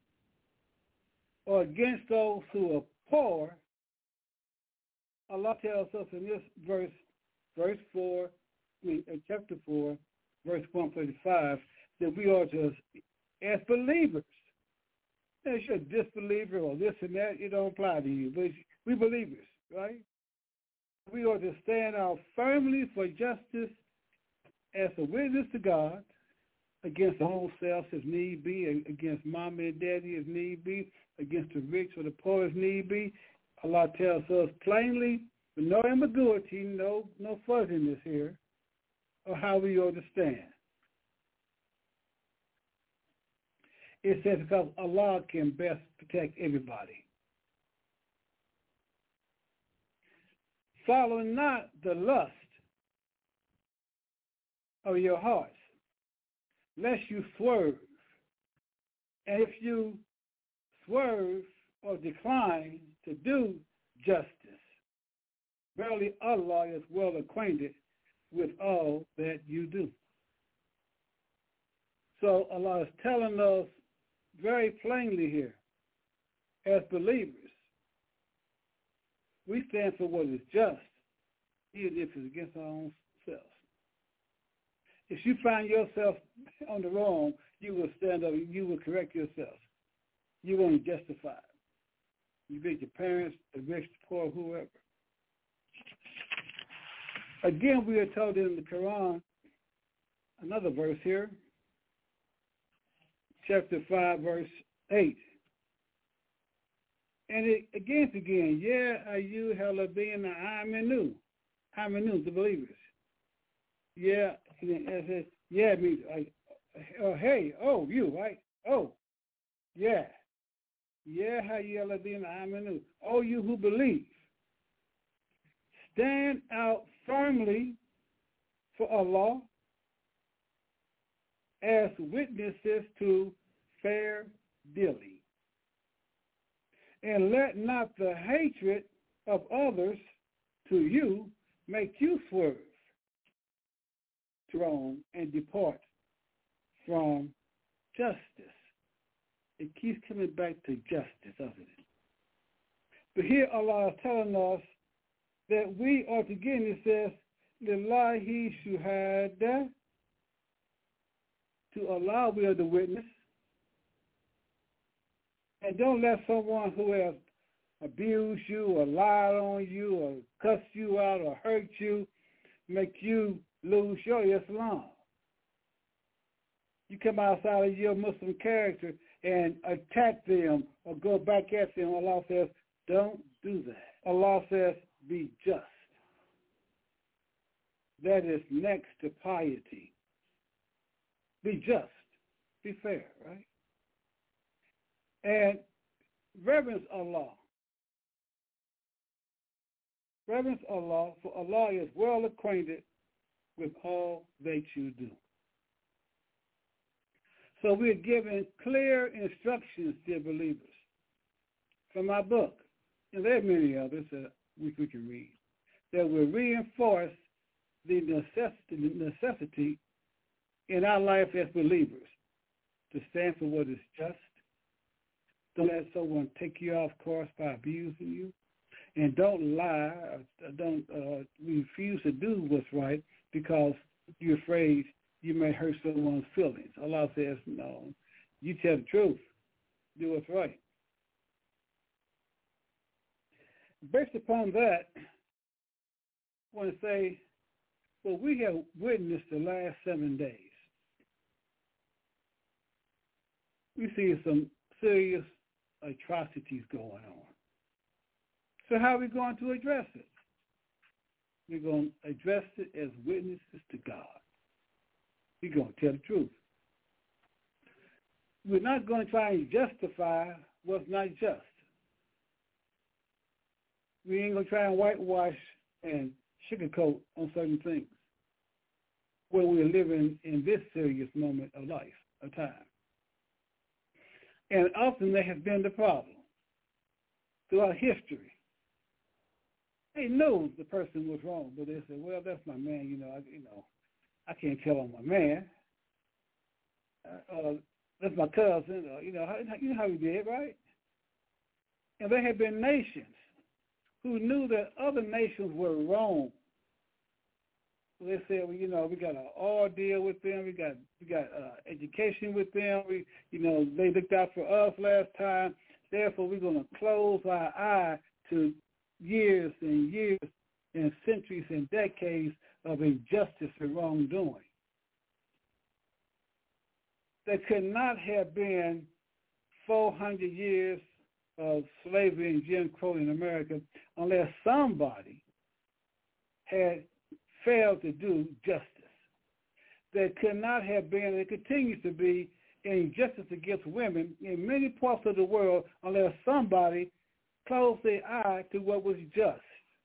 or against those who are poor, Allah tells us in this verse, verse four, I mean, chapter four, verse one thirty-five, that we are to, as believers, if you're a disbeliever or this and that, it don't apply to you, but we believers, right? We are to stand out firmly for justice as a witness to God, against our own selves if need be, against mom and daddy if need be, against the rich or the poor if need be. Allah tells us plainly, with no ambiguity, no no fuzziness here, of how we ought to stand. It says because Allah can best protect everybody. Follow not the lust of your hearts, lest you swerve. And if you swerve or decline to do justice, verily Allah is well acquainted with all that you do. So Allah is telling us very plainly here, as believers, we stand for what is just, even if it's against our own selves. If you find yourself on the wrong, you will stand up, you will correct yourself. You won't justify it. You beat your parents, the rich, the poor, whoever. Again, we are told in the Quran, another verse here, chapter five, verse eight. And it again, again, yeah, ayu halabina aminu, aminu, the believers. Yeah, it says, yeah, it means, like, uh, hey, oh, you, right? Oh, yeah. Yeah, ayu halabina aminu, oh, you who believe. Stand out firmly for Allah as witnesses to fair dealing. And let not the hatred of others to you make you swerve to wrong and depart from justice. It keeps coming back to justice, doesn't it? But here Allah is telling us that we are to, again, it says, Lillahi shuhada, to Allah we are the witness. And don't let someone who has abused you or lied on you or cussed you out or hurt you make you lose your Islam. You come outside of your Muslim character and attack them or go back at them. Allah says, don't do that. Allah says, be just. That is next to piety. Be just. Be fair, right? And reverence Allah. Reverence Allah, for Allah is well acquainted with all that you do. So we're given clear instructions, dear believers, from our book, and there are many others that we, we can read, that will reinforce the necessity, the necessity in our life as believers to stand for what is just. Don't let someone take you off course by abusing you. And don't lie, or don't uh, refuse to do what's right because you're afraid you may hurt someone's feelings. Allah says, no, you tell the truth. Do what's right. Based upon that, I want to say, well, we have witnessed the last seven days. We see some serious atrocities going on. So how are we going to address it? We're going to address it as witnesses to God. We're going to tell the truth. We're not going to try and justify what's not just. We ain't going to try and whitewash and sugarcoat on certain things when we're living in this serious moment of life, of time. And often that has been the problem throughout history. They know the person was wrong, but they say, well, that's my man, you know, I, you know, I can't tell on my man. Uh, uh, that's my cousin, uh, you know, how, you know how we did, right? And there have been nations who knew that other nations were wrong. So they said, well, you know, we got an all deal with them. We got we got uh, education with them. We, you know, they looked out for us last time. Therefore, we're going to close our eye to years and years and centuries and decades of injustice and wrongdoing. There could not have been four hundred years of slavery and Jim Crow in America unless somebody had failed to do justice. There could not have been, and it continues to be, injustice against women in many parts of the world unless somebody closed their eye to what was just.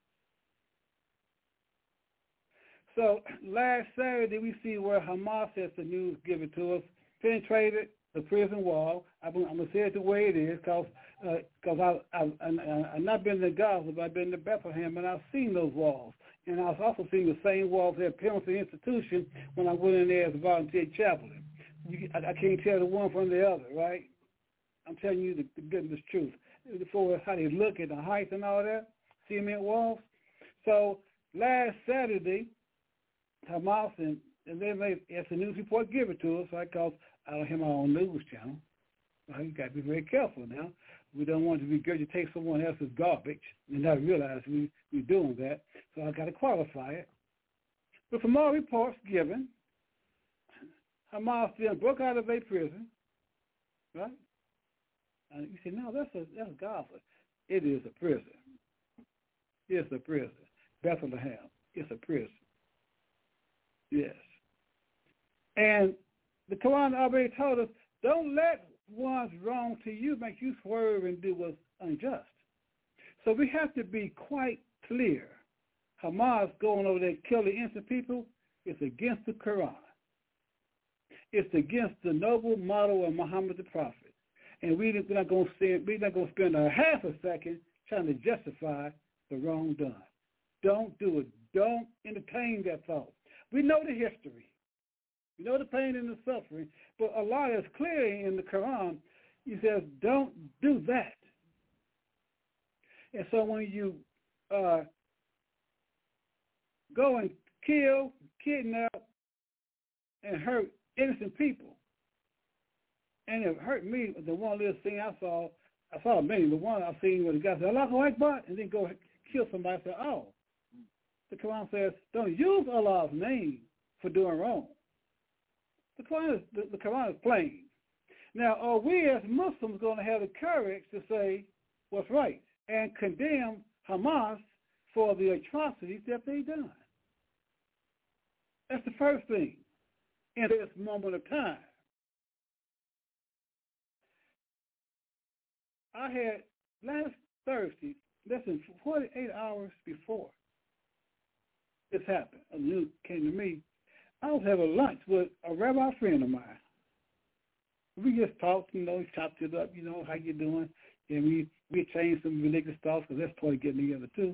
So last Saturday we see where Hamas, as the news given to us, penetrated the prison wall. I'm, I'm going to say it the way it is because because uh, I've, I've, I've not been to Gaza, but I've been to Bethlehem, and I've seen those walls. And I've also seen the same walls at Pendleton Institution when I went in there as a volunteer chaplain. You, I, I can't tell the one from the other, right? I'm telling you the, the goodness truth. For how they look at the height and all that, cement walls. So last Saturday, Hamas, and, and they made, as the news report give it to us, right, because I don't have my own news channel. Well, you got to be very careful now. We don't want to regurgitate someone else's garbage and not realize we, we're doing that. So I got to qualify it. But from all reports given, Hamas then broke out of a prison, right? And you say, no, that's a that's Gaza. It is a prison. It's a prison. Bethlehem. It's a prison. Yes. And the Quran already told us, don't let one's wrong to you make you swerve and do what's unjust. So we have to be quite clear. Hamas going over there killing innocent people is against the Quran. It's against the noble model of Muhammad the Prophet. And we're not going to spend, we're not going to spend a half a second trying to justify the wrong done. Don't do it. Don't entertain that thought. We know the history. We know the pain and the suffering. But Allah is clear in the Quran. He says, don't do that. And so when you uh, go and kill, kidnap, and hurt innocent people, and it hurt me, the one little thing I saw, I saw many, but one I seen where the guy said, Allahu Akbar, and then go kill somebody. I said, oh. The Quran says, don't use Allah's name for doing wrong. The Quran is, the, the Quran is plain. Now, are we as Muslims going to have the courage to say what's right and condemn Hamas for the atrocities that they've done? That's the first thing in this moment of time. I had last Thursday, less than forty-eight hours before this happened, a news came to me. I was having lunch with a rabbi friend of mine. We just talked, you know, chopped it up, you know, how you doing? And we, we changed some religious thoughts because that's part of getting together too.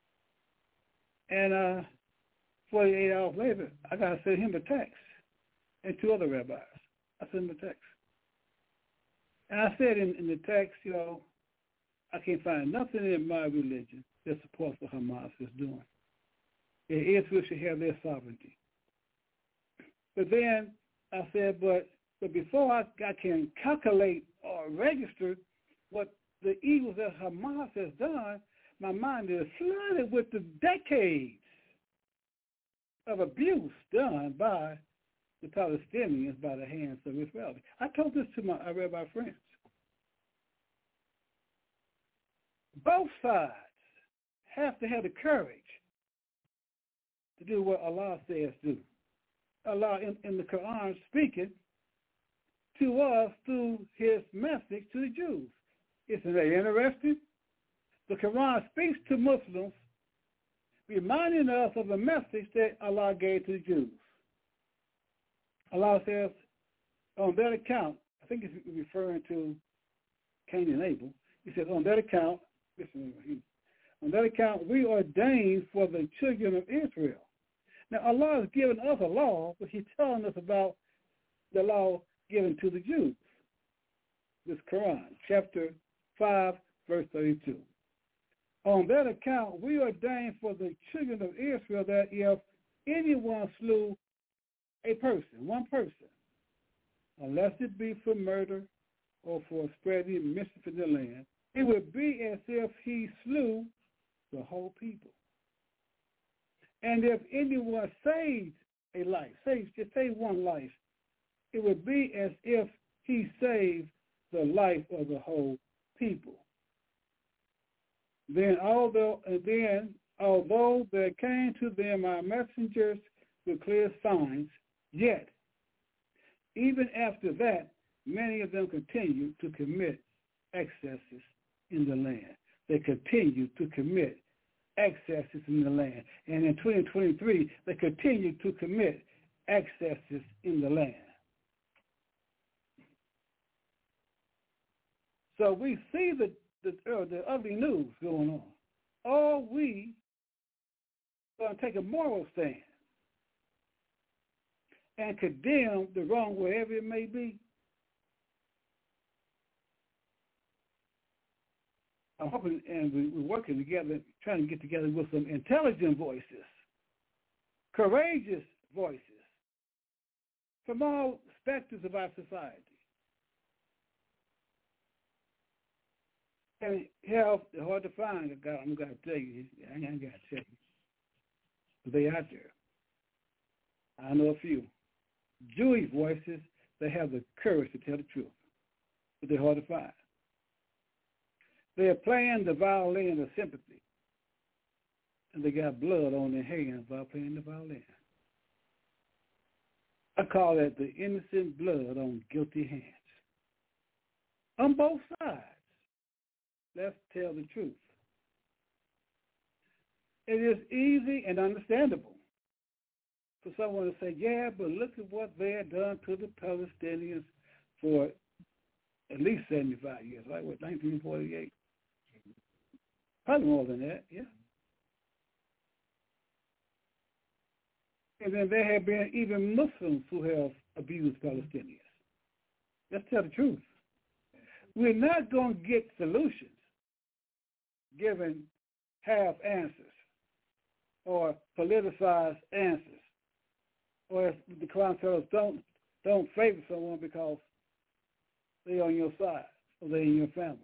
And uh, forty-eight hours later, I got to send him a text. and two other rabbis. That's in the text. And I said in, in the text, you know, I can't find nothing in my religion that supports what Hamas is doing. Israel should have their sovereignty. But then I said, but but before I, I can calculate or register what the evils that Hamas has done, my mind is flooded with the decades of abuse done by the Palestinians by the hands of Israelis. I told this to my rabbi friends. Both sides have to have the courage to do what Allah says do. Allah in, in the Quran speaking to us through his message to the Jews. Isn't that interesting? The Quran speaks to Muslims, reminding us of a message that Allah gave to the Jews. Allah says, on that account, I think it's referring to Cain and Abel. He says, on that account, listen, on that account, we ordained for the children of Israel. Now, Allah has given us a law, but he's telling us about the law given to the Jews. This Quran, chapter five, verse thirty-two. On that account, we ordained for the children of Israel that if anyone slew a person, one person, unless it be for murder or for spreading mischief in the land, it would be as if he slew the whole people. And if anyone saved a life, saved, just saved one life, it would be as if he saved the life of the whole people. Then although then although there came to them our messengers with clear signs, yet even after that, many of them continued to commit excesses in the land. They continue to commit excesses in the land. And in twenty twenty-three, they continue to commit excesses in the land. So we see the the, uh, the ugly news going on. Are we going to take a moral stand and condemn the wrong wherever it may be? I'm hoping, and we, we're working together, trying to get together with some intelligent voices, courageous voices from all specters of our society. And health is hard to find. God, I'm going to tell you, I ain't got to tell you. But they out there. I know a few. Jewish voices, they have the courage to tell the truth, but they're hard to find. They're playing the violin of sympathy, and they got blood on their hands while playing the violin. I call that the innocent blood on guilty hands. On both sides. Let's tell the truth. It is easy and understandable for someone to say, yeah, but look at what they had done to the Palestinians for at least seventy-five years, right? What, nineteen forty-eight? Probably more than that, yeah. And then there have been even Muslims who have abused Palestinians. Let's tell the truth. We're not going to get solutions given half answers or politicized answers, or if the Quran tells us don't don't favor someone because they're on your side or they're in your family.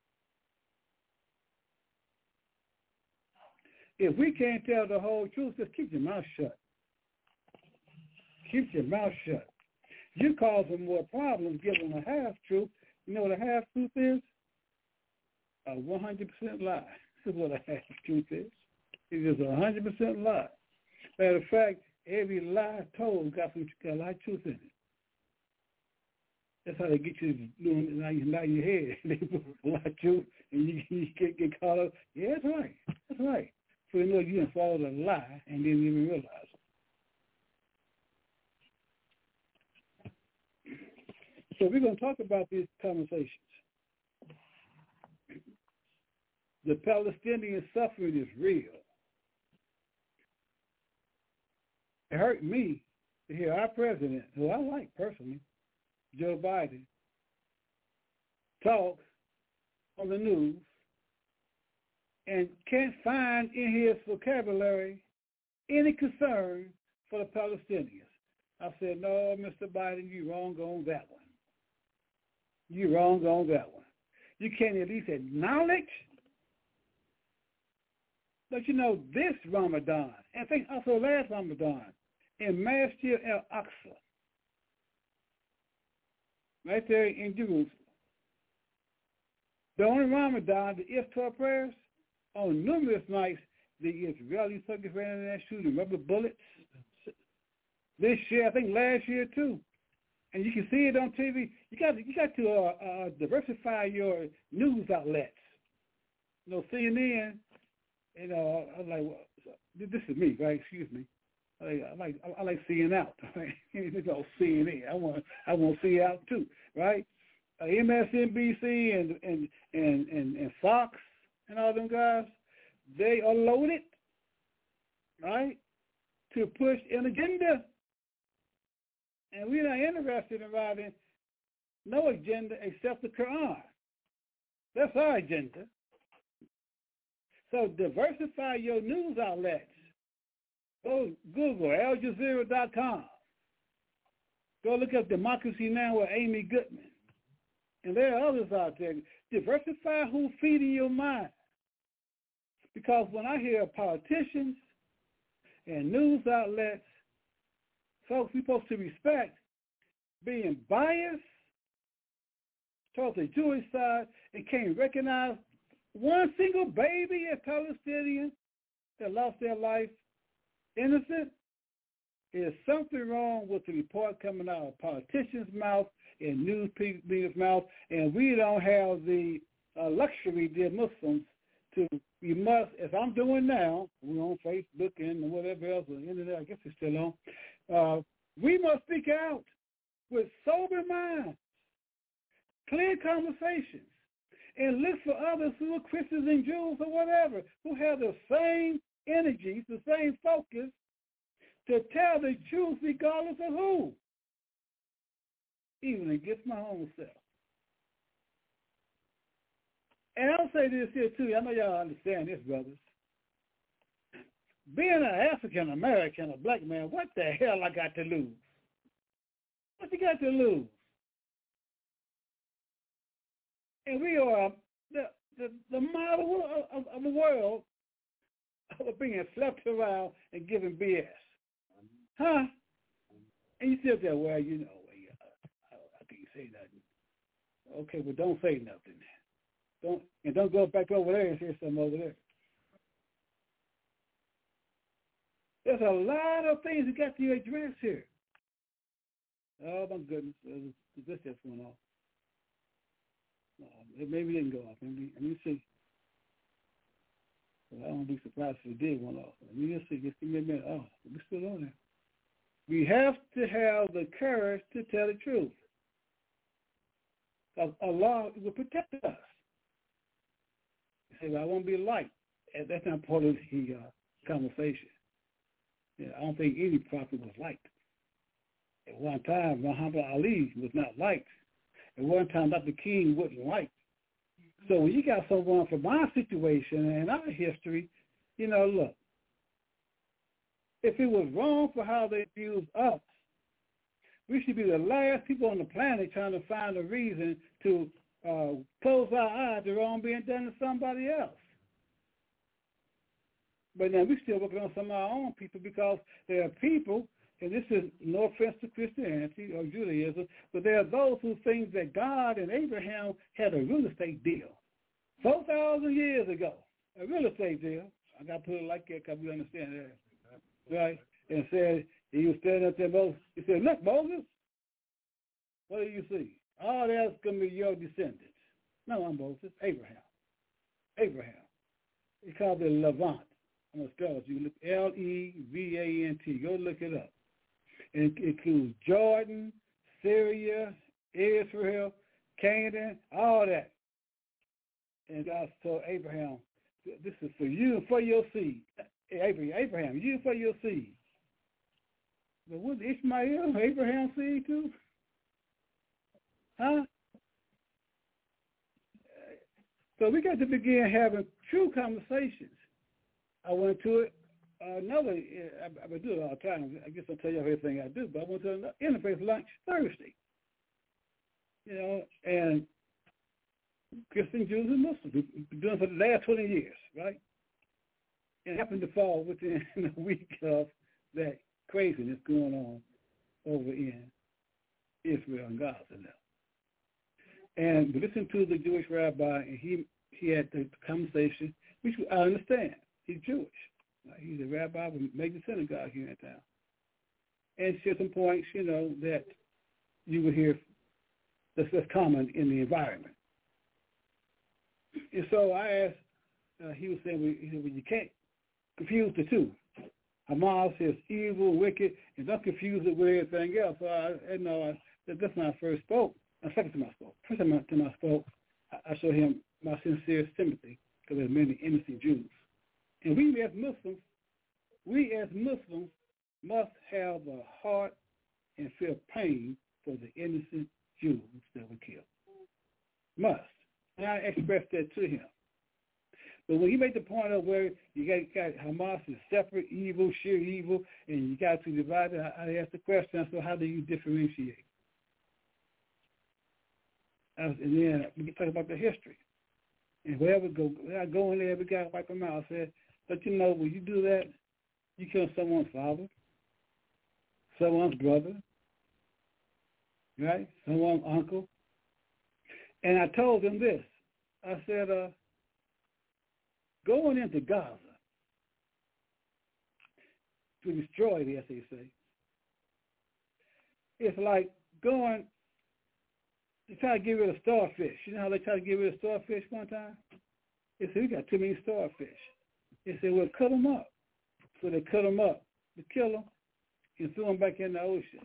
If we can't tell the whole truth, just keep your mouth shut. Keep your mouth shut. You're causing more problems giving a half truth. You know what a half truth is? A one hundred percent lie. This is what a half truth is. It is a one hundred percent lie. Matter of fact, every lie told got some got a lot of truth in it. That's how they get you doing it now in your head. They put a lot of truth, and you, you get, get caught up. Yeah, that's right. That's right. So you know you didn't follow the lie and didn't even realize it. So we're going to talk about these conversations. The Palestinian suffering is real. It hurt me to hear our president, who I like personally, Joe Biden, talk on the news and can't find in his vocabulary any concern for the Palestinians. I said, no, Mister Biden, you're wrong on that one. You're wrong on that one. You can't at least acknowledge. But you know, this Ramadan, and I think also last Ramadan, in Masjid al-Aqsa, right there in Jerusalem, the only Ramadan, the Iftar prayers, on numerous nights, the Israeli soldiers ran in there shooting rubber bullets. This year, I think last year too, and you can see it on T V. You got you got to uh, uh, diversify your news outlets. You know, C N N. You know, I like well, this is me, right? Excuse me. I like I like, I like seeing out. You know, C N N. I want I want to see out too, right? Uh, M S N B C and and, and and and Fox and all them guys, they are loaded, right, to push an agenda. And we're not interested in writing no agenda except the Quran. That's our agenda. So diversify your news outlets. Go Google Al Jazeera dot com. Go look up Democracy Now! With Amy Goodman. And there are others out there. Diversify who's feeding your mind. Because when I hear politicians and news outlets, folks we're supposed to respect, being biased towards the Jewish side and can't recognize one single baby, a Palestinian, that lost their life innocent, there's something wrong with the report coming out of politicians' mouth and news people's mouth, and we don't have the uh, luxury, dear Muslims, to, we must, as I'm doing now, we're on Facebook and whatever else, the internet, I guess it's still on, uh, we must speak out with sober minds, clear conversations, and look for others who are Christians and Jews or whatever, who have the same energies, the same focus, to tell the truth regardless of who, even against my own self. And I'll say this here too, I know y'all understand this, brothers. Being an African American, a black man, what the hell I got to lose? What you got to lose? And we are the the, the model of, of, of the world of being slept around and giving B S. Huh? And you sit there, well, you know, well, yeah, I, I can't say nothing. Okay, well, don't say nothing. Don't and don't go back over there and say something over there. There's a lot of things we got to address here. Oh, my goodness. This just went off. No, it maybe didn't go off. Maybe, let me see. Well, I won't be surprised if it did went off. Let me just see. Just give me a minute. Oh, we're still on there. We have to have the courage to tell the truth. Because Allah will protect us. You say, well, I won't be liked. That's not part of the uh, conversation. Yeah, I don't think any prophet was liked. At one time, Muhammad Ali was not liked. At one time, Doctor King wasn't liked. So when you got someone from our situation and our history, you know, look, if it was wrong for how they abused us, we should be the last people on the planet trying to find a reason to uh, close our eyes to wrong being done to somebody else. But now we're still working on some of our own people because there are people, and this is no offense to Christianity or Judaism, but there are those who think that God and Abraham had a real estate deal four thousand years ago, a real estate deal. I got to put it like that because we understand that, right? And said, he was standing up there, Moses. He said, look, Moses, what do you see? Oh, that's going to be your descendants. No, I'm Moses, Abraham. Abraham. He called it Levant. I'm going to spell it. You look L E V A N T. Go look it up. And it includes Jordan, Syria, Israel, Canaan, all that. And God told Abraham, this is for you and for your seed. Abraham, you and for your seed. But was Ishmael Abraham's seed too? Huh? So we got to begin having true conversations. I went to it, uh, another, I, I do it all the time. I guess I'll tell you everything I do, but I went to an interfaith lunch Thursday. You know, and Christian, Jews, and Muslims. We've been doing it for the last twenty years, right? And it happened to fall within a week of that craziness going on over in Israel and Gaza now. And we listened to the Jewish rabbi, and he he had the conversation, which I understand. He's Jewish. He's a rabbi of a major synagogue here in town. And shared some points, you know, that you would hear that's, that's common in the environment. And so I asked, uh, he was saying, he said, well, you can't confuse the two. Hamas is evil, wicked, and don't confuse it with everything else. So I, you know, I, that, that's when I first spoke. The second time I spoke. First time I, time I spoke, I, I showed him my sincere sympathy because there are many innocent Jews. And we as Muslims, we as Muslims must have a heart and feel pain for the innocent Jews that were killed. Must. And I expressed that to him. But when he made the point of where you got, got Hamas is separate evil, sheer evil, and you got to divide it, I, I asked the question, so how do you differentiate? I was, and then we can talk about the history. And wherever go, I go in there, every guy wipe them out. I said, but you know, when you do that, you kill someone's father, someone's brother, right? Someone's uncle. And I told them this. I said, uh, going into Gaza to destroy it, as they say, it's like going, they try to get rid of starfish. You know how they try to get rid of starfish one time? They said, we got too many starfish. They said, well, cut them up. So they cut them up to kill them and threw them back in the ocean.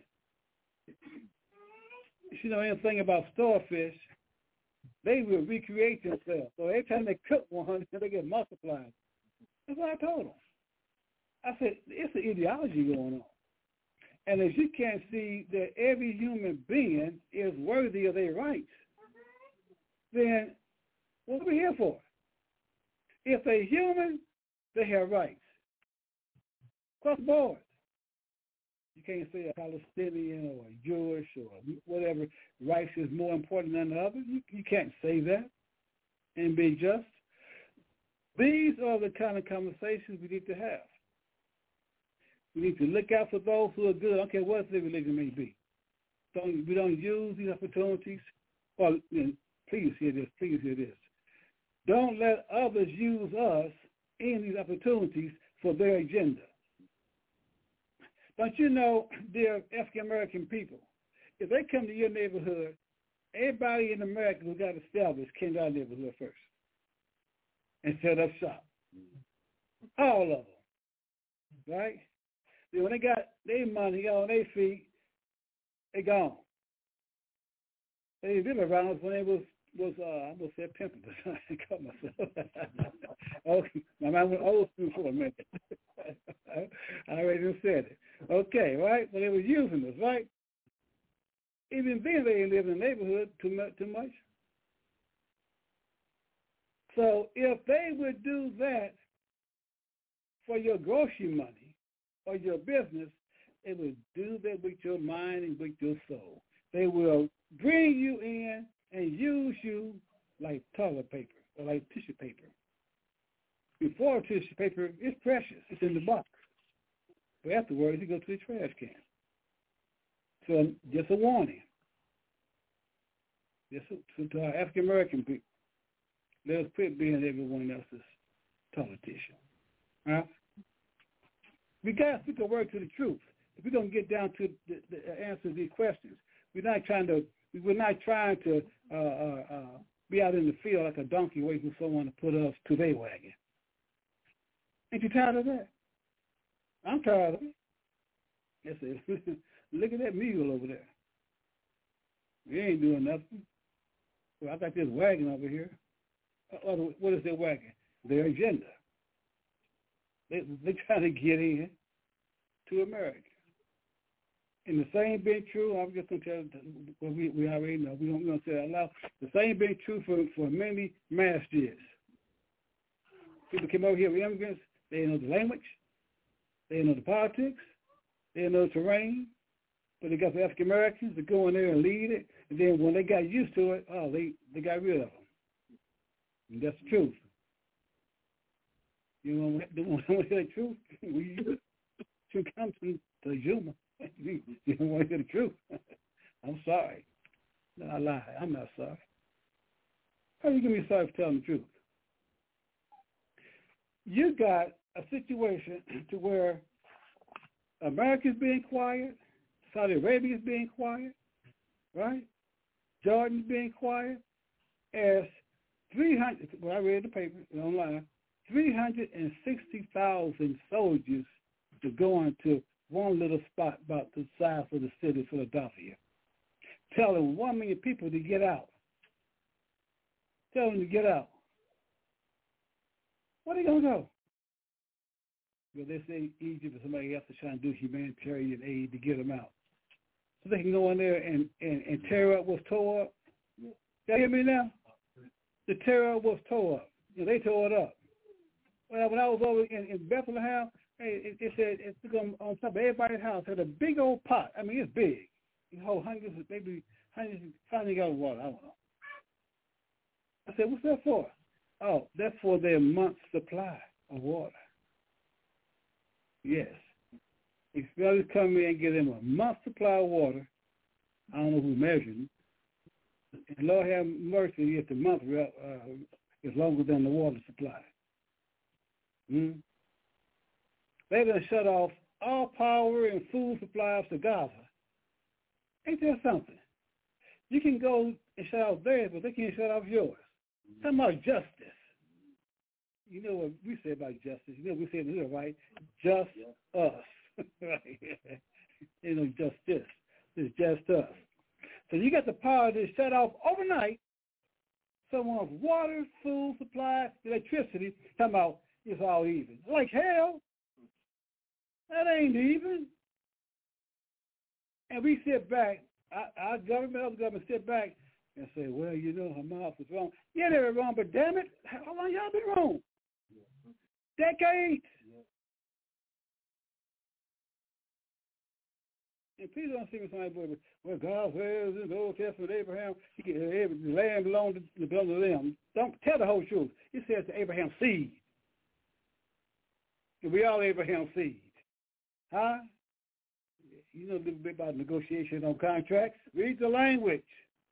If you know anything about starfish, they will recreate themselves. So every time they cook one, they get multiplied. That's what I told them. I said, it's an ideology going on. And if you can't see that every human being is worthy of their rights, then what are we here for? If they're human, they have rights. Across the board. You can't say a Palestinian or a Jewish or whatever rights is more important than the other. You, you can't say that and be just. These are the kind of conversations we need to have. We need to look out for those who are good. I don't care what their religion may be. Don't, we don't use these opportunities. Or, you know, please hear this, please hear this. Don't let others use us in these opportunities for their agenda. Don't you know, dear African-American people, if they come to your neighborhood, everybody in America who got established came to our neighborhood first and set up shop. All of them, right? Then when they got their money on their feet, they gone. They been around us when they was, was uh, I almost said pimping, but I caught myself. Oh, my mind went old school for a minute. I already said it. Okay, right? But they were using us, right? Even then, they didn't live in the neighborhood too much. Too much. So if they would do that for your grocery money or your business, they would do that with your mind and with your soul. They will bring you in and use you like toilet paper or like tissue paper. Before tissue paper, it's precious. It's in the box. But afterwards, you go to the trash can. So just a warning. Just a, to our African-American people, let us quit being everyone else's politician. Right? We got to speak a word to the truth. If we're going to get down to the, the answer to these questions, we're not trying to. We're not trying to uh, uh, uh, be out in the field like a donkey waiting for someone to put us to their wagon. Ain't you tired of that? I'm tired of it. Yes, sir. Look at that mule over there. We ain't doing nothing. Well, I got this wagon over here. What is their wagon? Their agenda. They, they're trying to get in to America. And the same being true, I'm just going to tell you what we, we already know. We don't, we don't say it out loud. The same being true for, for many masjids. People came over here with immigrants. They didn't know the language. They didn't know the politics. They didn't know the terrain. But they got the African Americans to go in there and lead it. And then when they got used to it, oh, they, they got rid of them. And that's the truth. You know, don't want to hear the truth? We should come to the Juma. You don't want to hear the truth. I'm sorry. No, I lie. I'm not sorry. How are you going to be sorry for telling the truth? You got a situation to where America's being quiet, Saudi Arabia's being quiet, right? Jordan's being quiet, as three hundred, well, I read the paper online, three hundred sixty thousand soldiers to go into one little spot about the size of the city of Philadelphia, telling one million people to get out. Tell them to get out. Where are they going to go? Well, they say Egypt or somebody else is trying to do humanitarian aid to get them out. So they can go in there and, and, and tear up what's tore up. Y'all hear me now? The tear up what's tore up. You know, they tore it up. Well, when I was over in, in Bethlehem, hey, it, it said it took them on top of everybody's house. It had a big old pot. I mean, it's big. You hold hundreds, maybe hundreds, hundred gallons of water. I don't know. I said, what's that for? Oh, that's for their month's supply of water. Yes. If somebody come in and give them a month's supply of water, I don't know who measured it. And Lord have mercy if the month uh, is longer than the water supply. Hmm? They're going to shut off all power and food supplies to Gaza. Ain't that something? You can go and shut off theirs, but they can't shut off yours. Talking about justice. You know what we say about justice? You know what we say in here, right? Just us. Right? You know, justice. It's just us. So you got the power to shut off overnight someone's water, food, supply, electricity. Talking about it's all even. Like hell. That ain't even. And we sit back, our, our government, other government sit back and say, well, you know, Hamas was wrong. Yeah, they were wrong, but damn it, how long y'all been wrong? Decades. And please don't see me somebody, well, God says in the Old Testament, Abraham, he can, the land belonged to, belonged to them. Don't tell the whole truth. He says to Abraham's seed. And we all Abraham's seed. Huh? You know a little bit about negotiation on contracts. Read the language.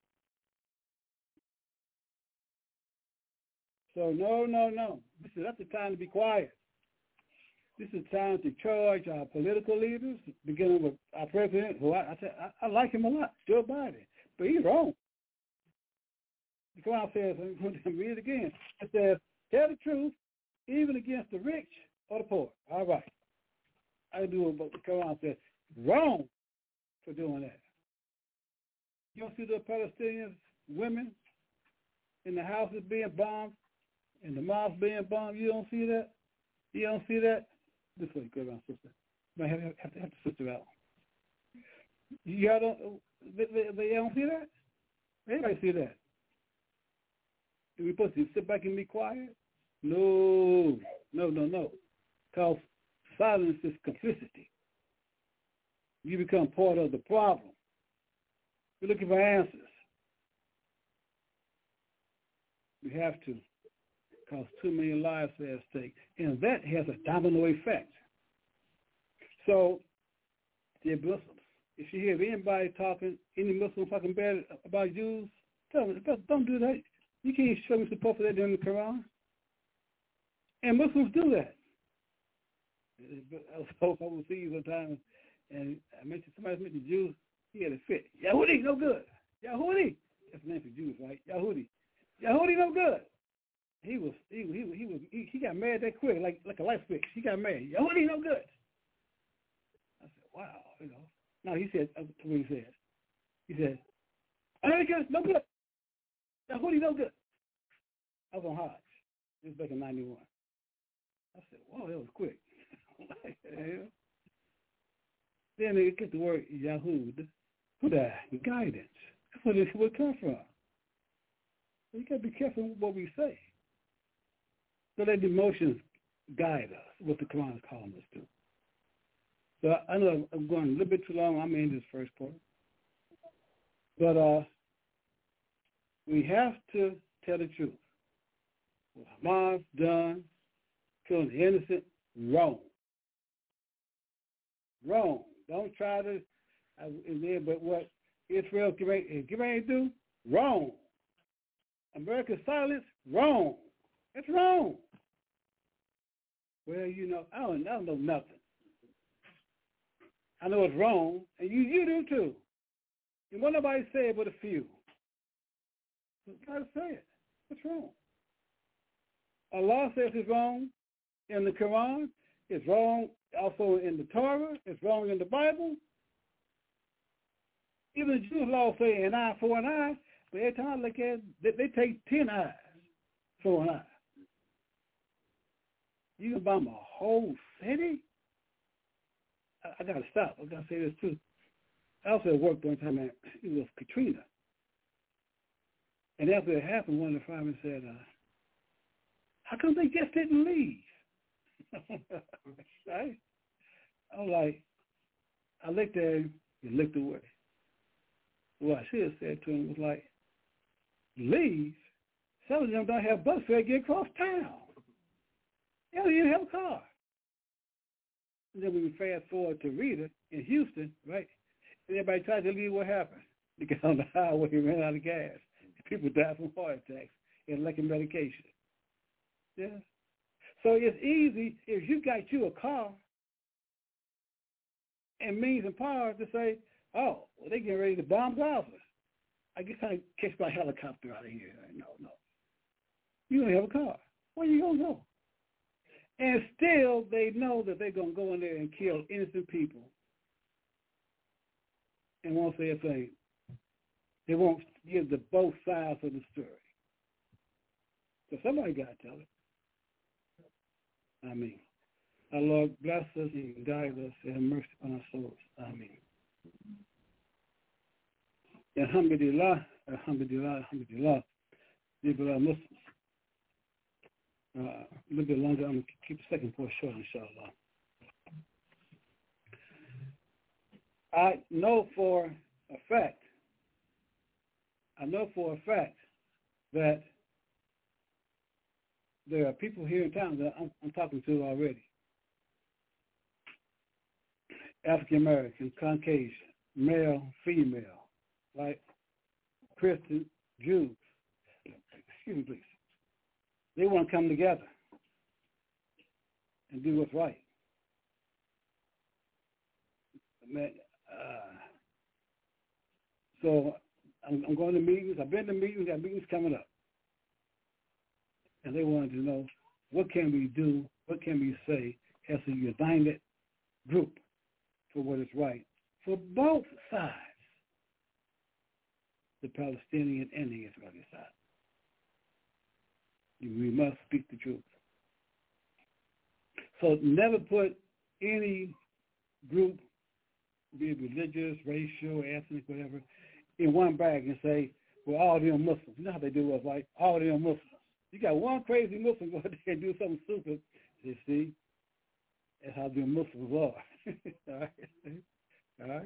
So no, no, no. This is, that's the time to be quiet. This is time to charge our political leaders, beginning with our president, who I, I, I like him a lot, Joe Biden, but he's wrong. The Quran says, I'm going to read it again. It says, tell the truth, even against the rich or the poor. All right. I do what the Quran says. Wrong for doing that. You don't see the Palestinian women in the houses being bombed and the mosques being bombed? You don't see that? You don't see that? This way, go around, sister. You might have, have to have the sister out. Y'all don't, they, they, they don't see that? Everybody see that. Are we supposed to sit back and be quiet? No, no, no, no. Because silence is complicity. You become part of the problem. We're looking for answers. We have to, because too many lives are at stake. And that has a domino effect. So, dear Muslims, if you hear anybody talking, any Muslim talking bad about Jews, tell them, don't do that. You can't show me support for that in the Quran. And Muslims do that. I was overseas one time, and I mentioned, somebody mentioned Jews. He had a fit. Yahudi, no good. Yahudi. That's the name for Jews, right? Yahudi. Yahudi, no good. He was, he, he, he was, he, he got mad that quick, like like a light switch. He got mad. Yahudi, no good. I said, wow, you know. No, he said, that's what he said. He said, Americans, no good. Yahudi, no good. I was on Hajj. This was back in ninety-one. I said, whoa, that was quick. Like, hell? then they get the word Yahud, Huda, guidance. That's where it would come from. So you got to be careful with what we say. So let the emotions guide us, what the Quran is calling us to. So I know I'm going a little bit too long. I'm in this first part. But uh, we have to tell the truth. What Hamas done, killing the innocent, wrong. Wrong. Don't try to, uh, but what Israel get ready, get ready to do, wrong. America's silence, wrong. It's wrong. Well, you know, I don't, I don't know nothing. I know it's wrong, and you, you do too. And won't nobody say it but a few. You gotta say it. What's wrong? Allah says it's wrong in the Quran. It's wrong also in the Torah. It's wrong in the Bible. Even the Jewish law say an eye for an eye, but every time I look at it, they, they take ten eyes for an eye. You can bomb a whole city? I, I got to stop. I got to say this too. I also worked one time at, it was Katrina. And after it happened, one of the firemen said, uh, how come they just didn't leave? Right? I was like, I looked at him and looked away. What I should have said to him was like, leave? Some of them don't have bus fare to get across town. They don't even have a car. And then we fast forward to Rita in Houston, right? And everybody tried to leave, what happened? They got on the highway and ran out of gas. People died from heart attacks and lacking medication. Yeah. So it's easy if you got you a car and means and power to say, oh, well, they getting ready to bomb Gaza. I guess I catch my helicopter out of here. No, no. You don't have a car. Where you going to go? And still they know that they're going to go in there and kill innocent people and won't say a thing. They won't give the both sides of the story. So somebody got to tell it. I mean, our Lord bless us and guide us and have mercy on our souls. I mean. Alhamdulillah, alhamdulillah, alhamdulillah. Dear beloved Muslims. Uh, a little bit longer, I'm going to keep the second part short, inshallah. I know for a fact, I know for a fact that there are people here in town that I'm, I'm talking to already. African American, Caucasian, male, female, right? Christian, Jews. Excuse me, please. They want to come together and do what's right. Man, uh, so I'm, I'm going to meetings. I've been to meetings. Got meetings coming up. And they wanted to know, what can we do, what can we say as a united group for what is right for both sides, the Palestinian and the Israeli side. We must speak the truth. So never put any group, be it religious, racial, ethnic, whatever, in one bag and say, well, all them Muslims. You know how they do us, like, all them Muslims. You got one crazy Muslim go out there and do something stupid. You see, that's how the Muslims are. All right? All right?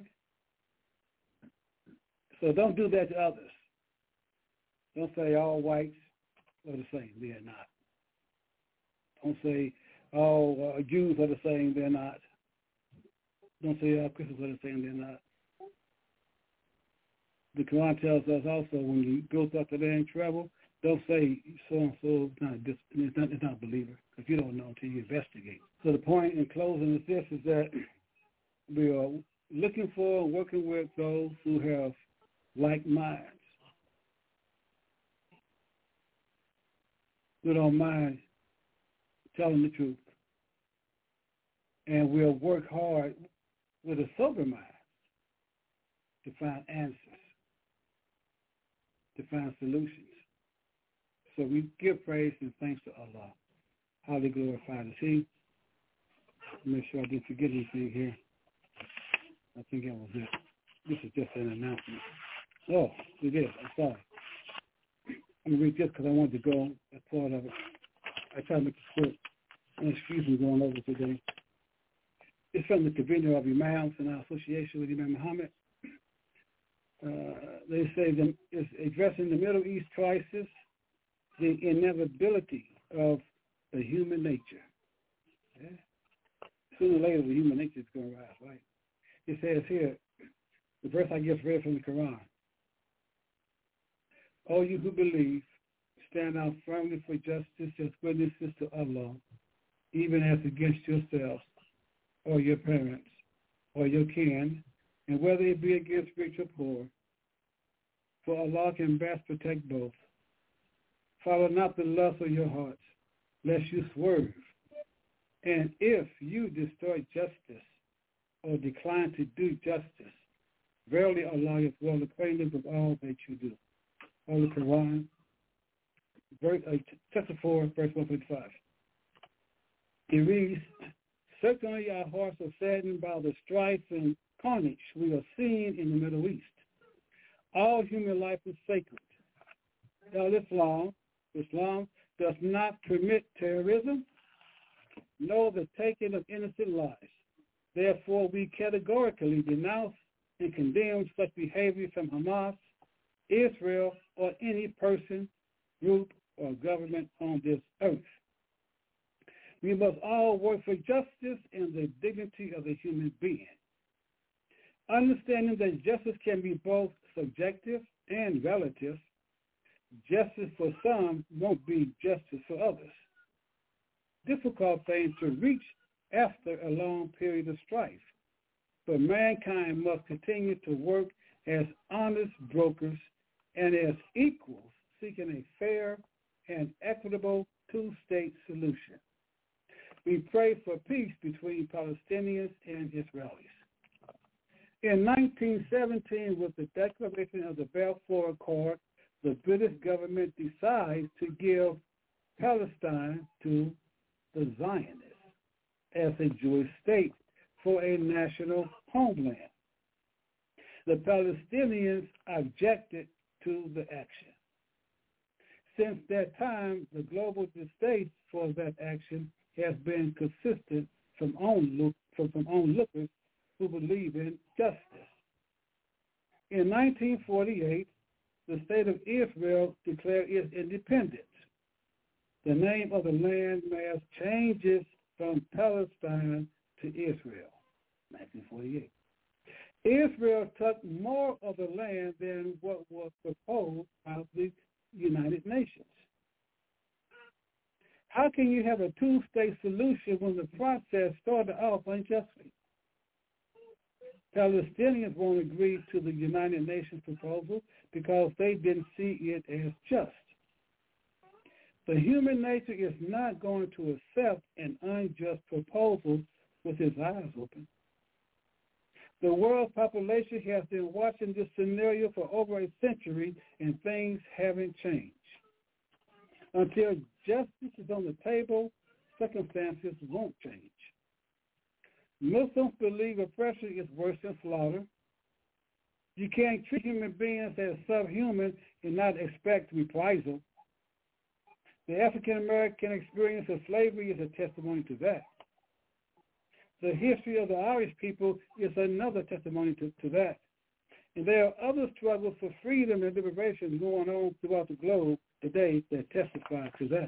So don't do that to others. Don't say all whites are the same. They are not. Don't say all uh, Jews are the same. They're not. Don't say all Christians are the same. They're not. The Quran tells us also when you go up to there and travel, don't say so-and-so is not, it's not, it's not a believer, because you don't know until you investigate. So the point in closing is this, is that we are looking for and working with those who have like minds. We don't mind telling the truth. And we'll work hard with a sober mind to find answers, to find solutions. So we give praise and thanks to Allah. Highly glorified is He. Make sure I didn't forget anything here. I think that was it. This is just an announcement. Oh, it is. I'm sorry. I'm going to read this because I wanted to go as part of it. I tried to make it quick. And excuse me going over today. It's from the convener of Imams in our association with Imam Muhammad. Uh, they say that it's addressing the Middle East crisis, the inevitability of the human nature. Yeah. Sooner or later, the human nature is going to rise, right? It says here, the verse I just read from the Quran. All you who believe, stand out firmly for justice as witnesses to Allah, even as against yourselves, or your parents, or your kin, and whether it be against rich or poor, for Allah can best protect both. Follow not the lust of your hearts, lest you swerve. And if you distort justice, or decline to do justice, verily Allah is well acquainted with all that you do. Holy Quran, verse, uh, chapter four, verse one fifty-five. It reads, certainly our hearts are saddened by the strife and carnage we are seeing in the Middle East. All human life is sacred. Now, Islam, Islam does not permit terrorism, nor the taking of innocent lives. Therefore, we categorically denounce and condemn such behavior from Hamas, Israel, or any person, group, or government on this earth. We must all work for justice and the dignity of the human being. Understanding that justice can be both subjective and relative, justice for some won't be justice for others. Difficult thing to reach after a long period of strife, but mankind must continue to work as honest brokers and as equals, seeking a fair and equitable two-state solution. We pray for peace between Palestinians and Israelis. In nineteen seventeen, with the declaration of the Balfour Accord, the British government decides to give Palestine to the Zionists as a Jewish state for a national homeland. The Palestinians objected to the action. Since that time, the global distaste for that action has been consistent from onlook, from, from onlookers who believe in justice. In nineteen forty-eight, the state of Israel declared its independence. The name of the landmass changes from Palestine to Israel, nineteen forty-eight. Israel took more of the land than what was proposed by the United Nations. How can you have a two-state solution when the process started off unjustly? Palestinians won't agree to the United Nations proposal because they didn't see it as just. The human nature is not going to accept an unjust proposal with its eyes open. The world population has been watching this scenario for over a century, and things haven't changed. Until justice is on the table, circumstances won't change. Muslims believe oppression is worse than slaughter. You can't treat human beings as subhuman and not expect reprisal. The African-American experience of slavery is a testimony to that. The history of the Irish people is another testimony to, to that. And there are other struggles for freedom and liberation going on throughout the globe today that testify to that.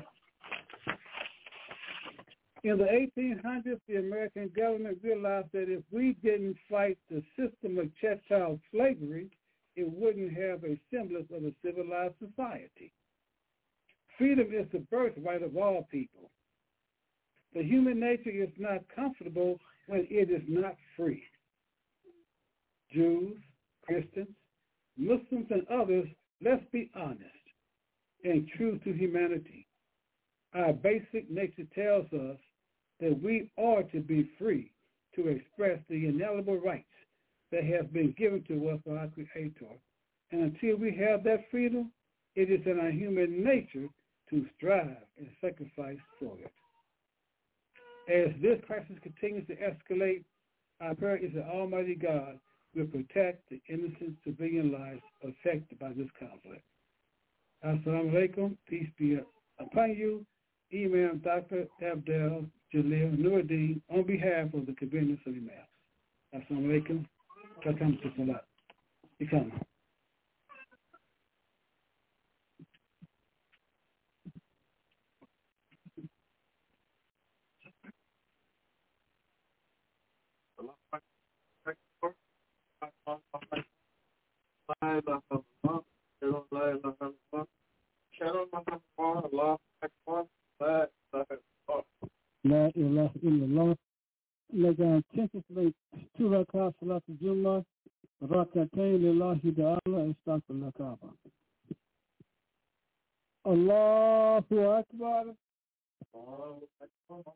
In the eighteen hundreds, the American government realized that if we didn't fight the system of chattel slavery, it wouldn't have a semblance of a civilized society. Freedom is the birthright of all people. The human nature is not comfortable when it is not free. Jews, Christians, Muslims, and others, let's be honest and true to humanity. Our basic nature tells us that we are to be free to express the inalienable rights that have been given to us by our Creator. And until we have that freedom, it is in our human nature to strive and sacrifice for it. As this crisis continues to escalate, Our prayer is that Almighty God will protect the innocent civilian lives affected by this conflict. Assalamu alaikum. Peace be upon you. Imam Doctor Abdel Jalil Nuruddin on behalf of the Cabinet of Imams. Assalamu alaikum. Welcome to Salat. Ikama. La ilaha illallah. لك تنتسب تركا صلاة الجمعة ركعتين لله تعالى استغفر لك. الله أكبر. الله أكبر.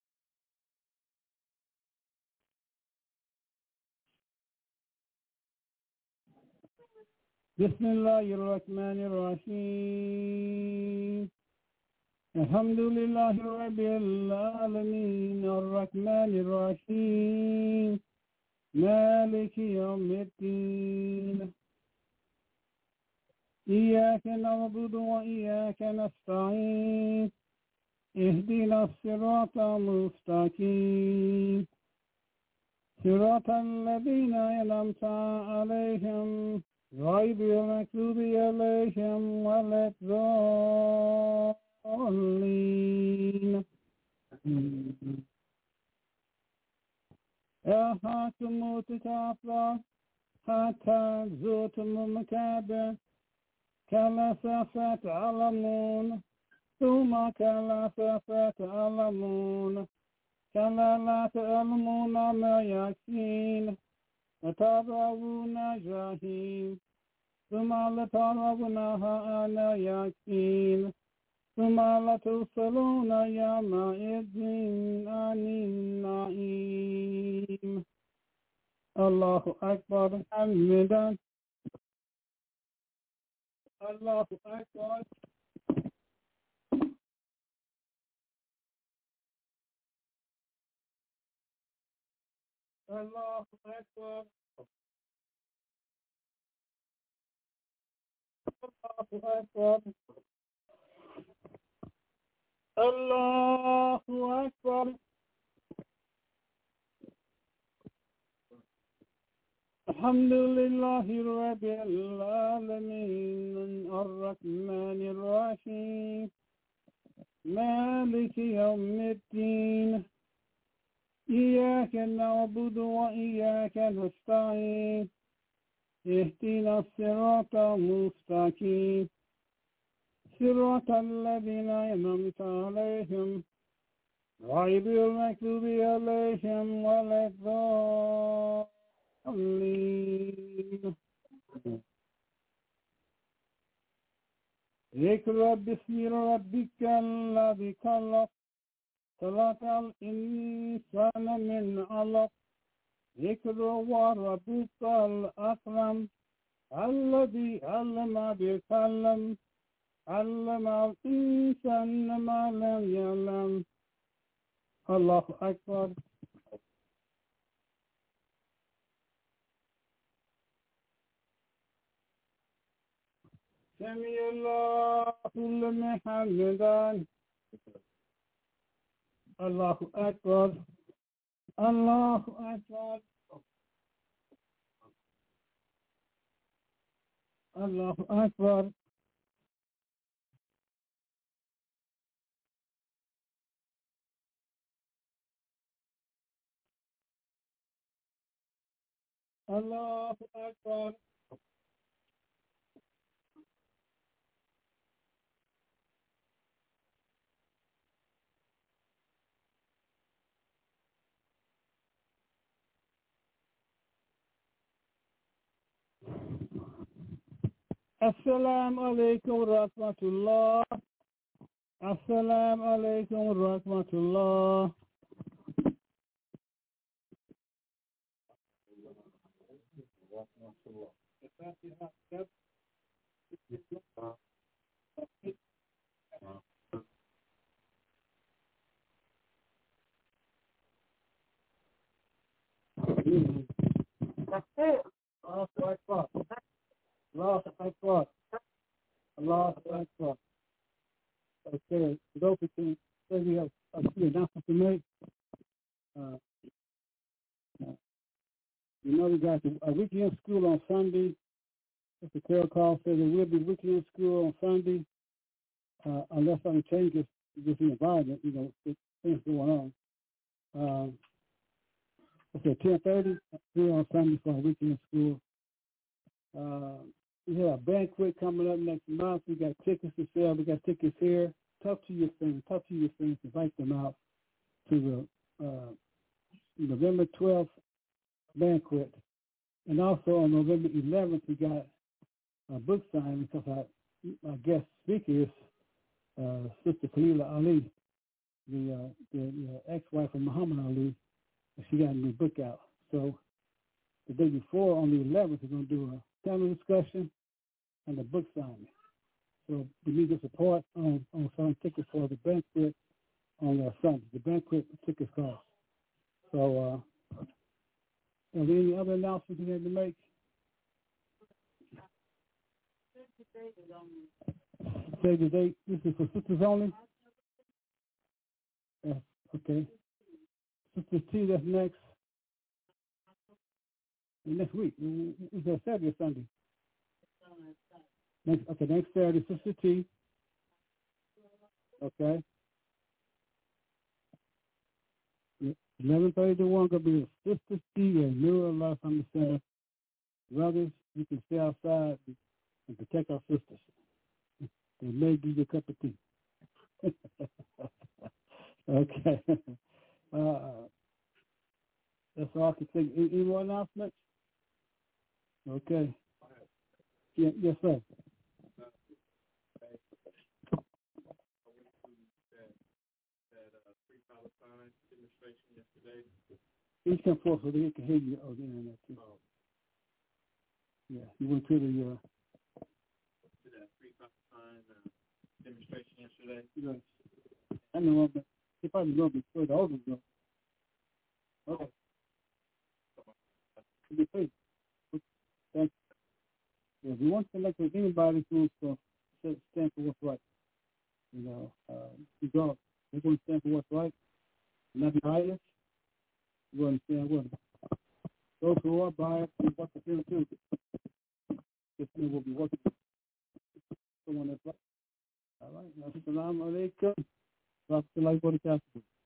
بسم الله الرحمن الرحيم. الحمد لله رب العالمين الرحمن الرحيم مالك يوم الدين إياك نعبد وإياك نستعين اهدنا الصراط المستقيم صراط الذين أنعمت عليهم غير المغضوب عليهم ولا الضالين. أحاكم تكافر حتى زرتم المكابر كما سوف تعلمون ثم كما سوف تعلمون كما لا تعلمون ما يكفين وترون جحيم ثم لترونها أنا يكفين ثم لتوصلون يومئذ عن النعيم. الله أكبر حمدا. الله أكبر. الله أكبر. الله أكبر. الله أكبر. الحمد لله رب العالمين الرحمن الرحيم مالك يوم الدين إياك نعبد وإياك نستعين اهدنا الصراط المستقيم صراط الذين أنعمت عليهم غير المغضوب عليهم ولا الضالين. اقرأ باسم ربك الذي خلق خلق الإنسان من علق اقرأ وربك الأكرم الذي علم بالقلم علم الإنسان ما لم يعلم. الله أكبر. سمع الله لمن حمده. الله أكبر. الله أكبر. الله أكبر. الله أكبر. السلام عليكم ورحمة الله. السلام عليكم ورحمة الله. know we got a weekend school on Sunday. Mister Carol call said there will be weekend school on Sunday, uh, unless something changes with the environment, you know, with things going on. Um, I said ten thirty here on Sunday for a weekend school. Uh, we have a banquet coming up next month. We got tickets to sell. We got tickets here. Talk to your friends. Talk to your friends. Invite them out to the uh, November twelfth banquet. And also on November eleventh, we got a book signing because our, our guest speaker is uh, Sister Khalila Ali, the, uh, the, the ex-wife of Muhammad Ali. And she got a new book out. So the day before, on the eleventh, we're going to do a panel discussion and a book signing. So we need your support on, on selling tickets for the banquet on uh, Sunday. The banquet tickets cost. So uh, are there any other announcements you have to make? Say the date. This is for sisters only? Yeah, okay. Sister T, that's next. Next week. Is that Saturday or Sunday? Next, okay, next Saturday, Sister T. Okay. eleven thirty to one, going to be the Sister T and Mirror Life on the Center. Brothers, you can stay outside and protect our sisters. They may give you a cup of tea. Okay. Uh, that's all I can say. Any, any more announcements? Okay. Yeah, yes, sir. Please come forth so they can hear you on the internet too. Yeah, you went to the uh, to that free Palestine uh, demonstration yesterday. Yes. I know, but they probably know before the others know. Okay. Be free. Thank you. If you want to connect with anybody who's going to stand for what's right, you know, uh, you go. They're going to stand for what's right, not be biased. You understand what? Those who are biased will work with them too. This man will be working with someone that's right. All right. Assalamu alaikum. Wa rahmatullahi wa barakatuh.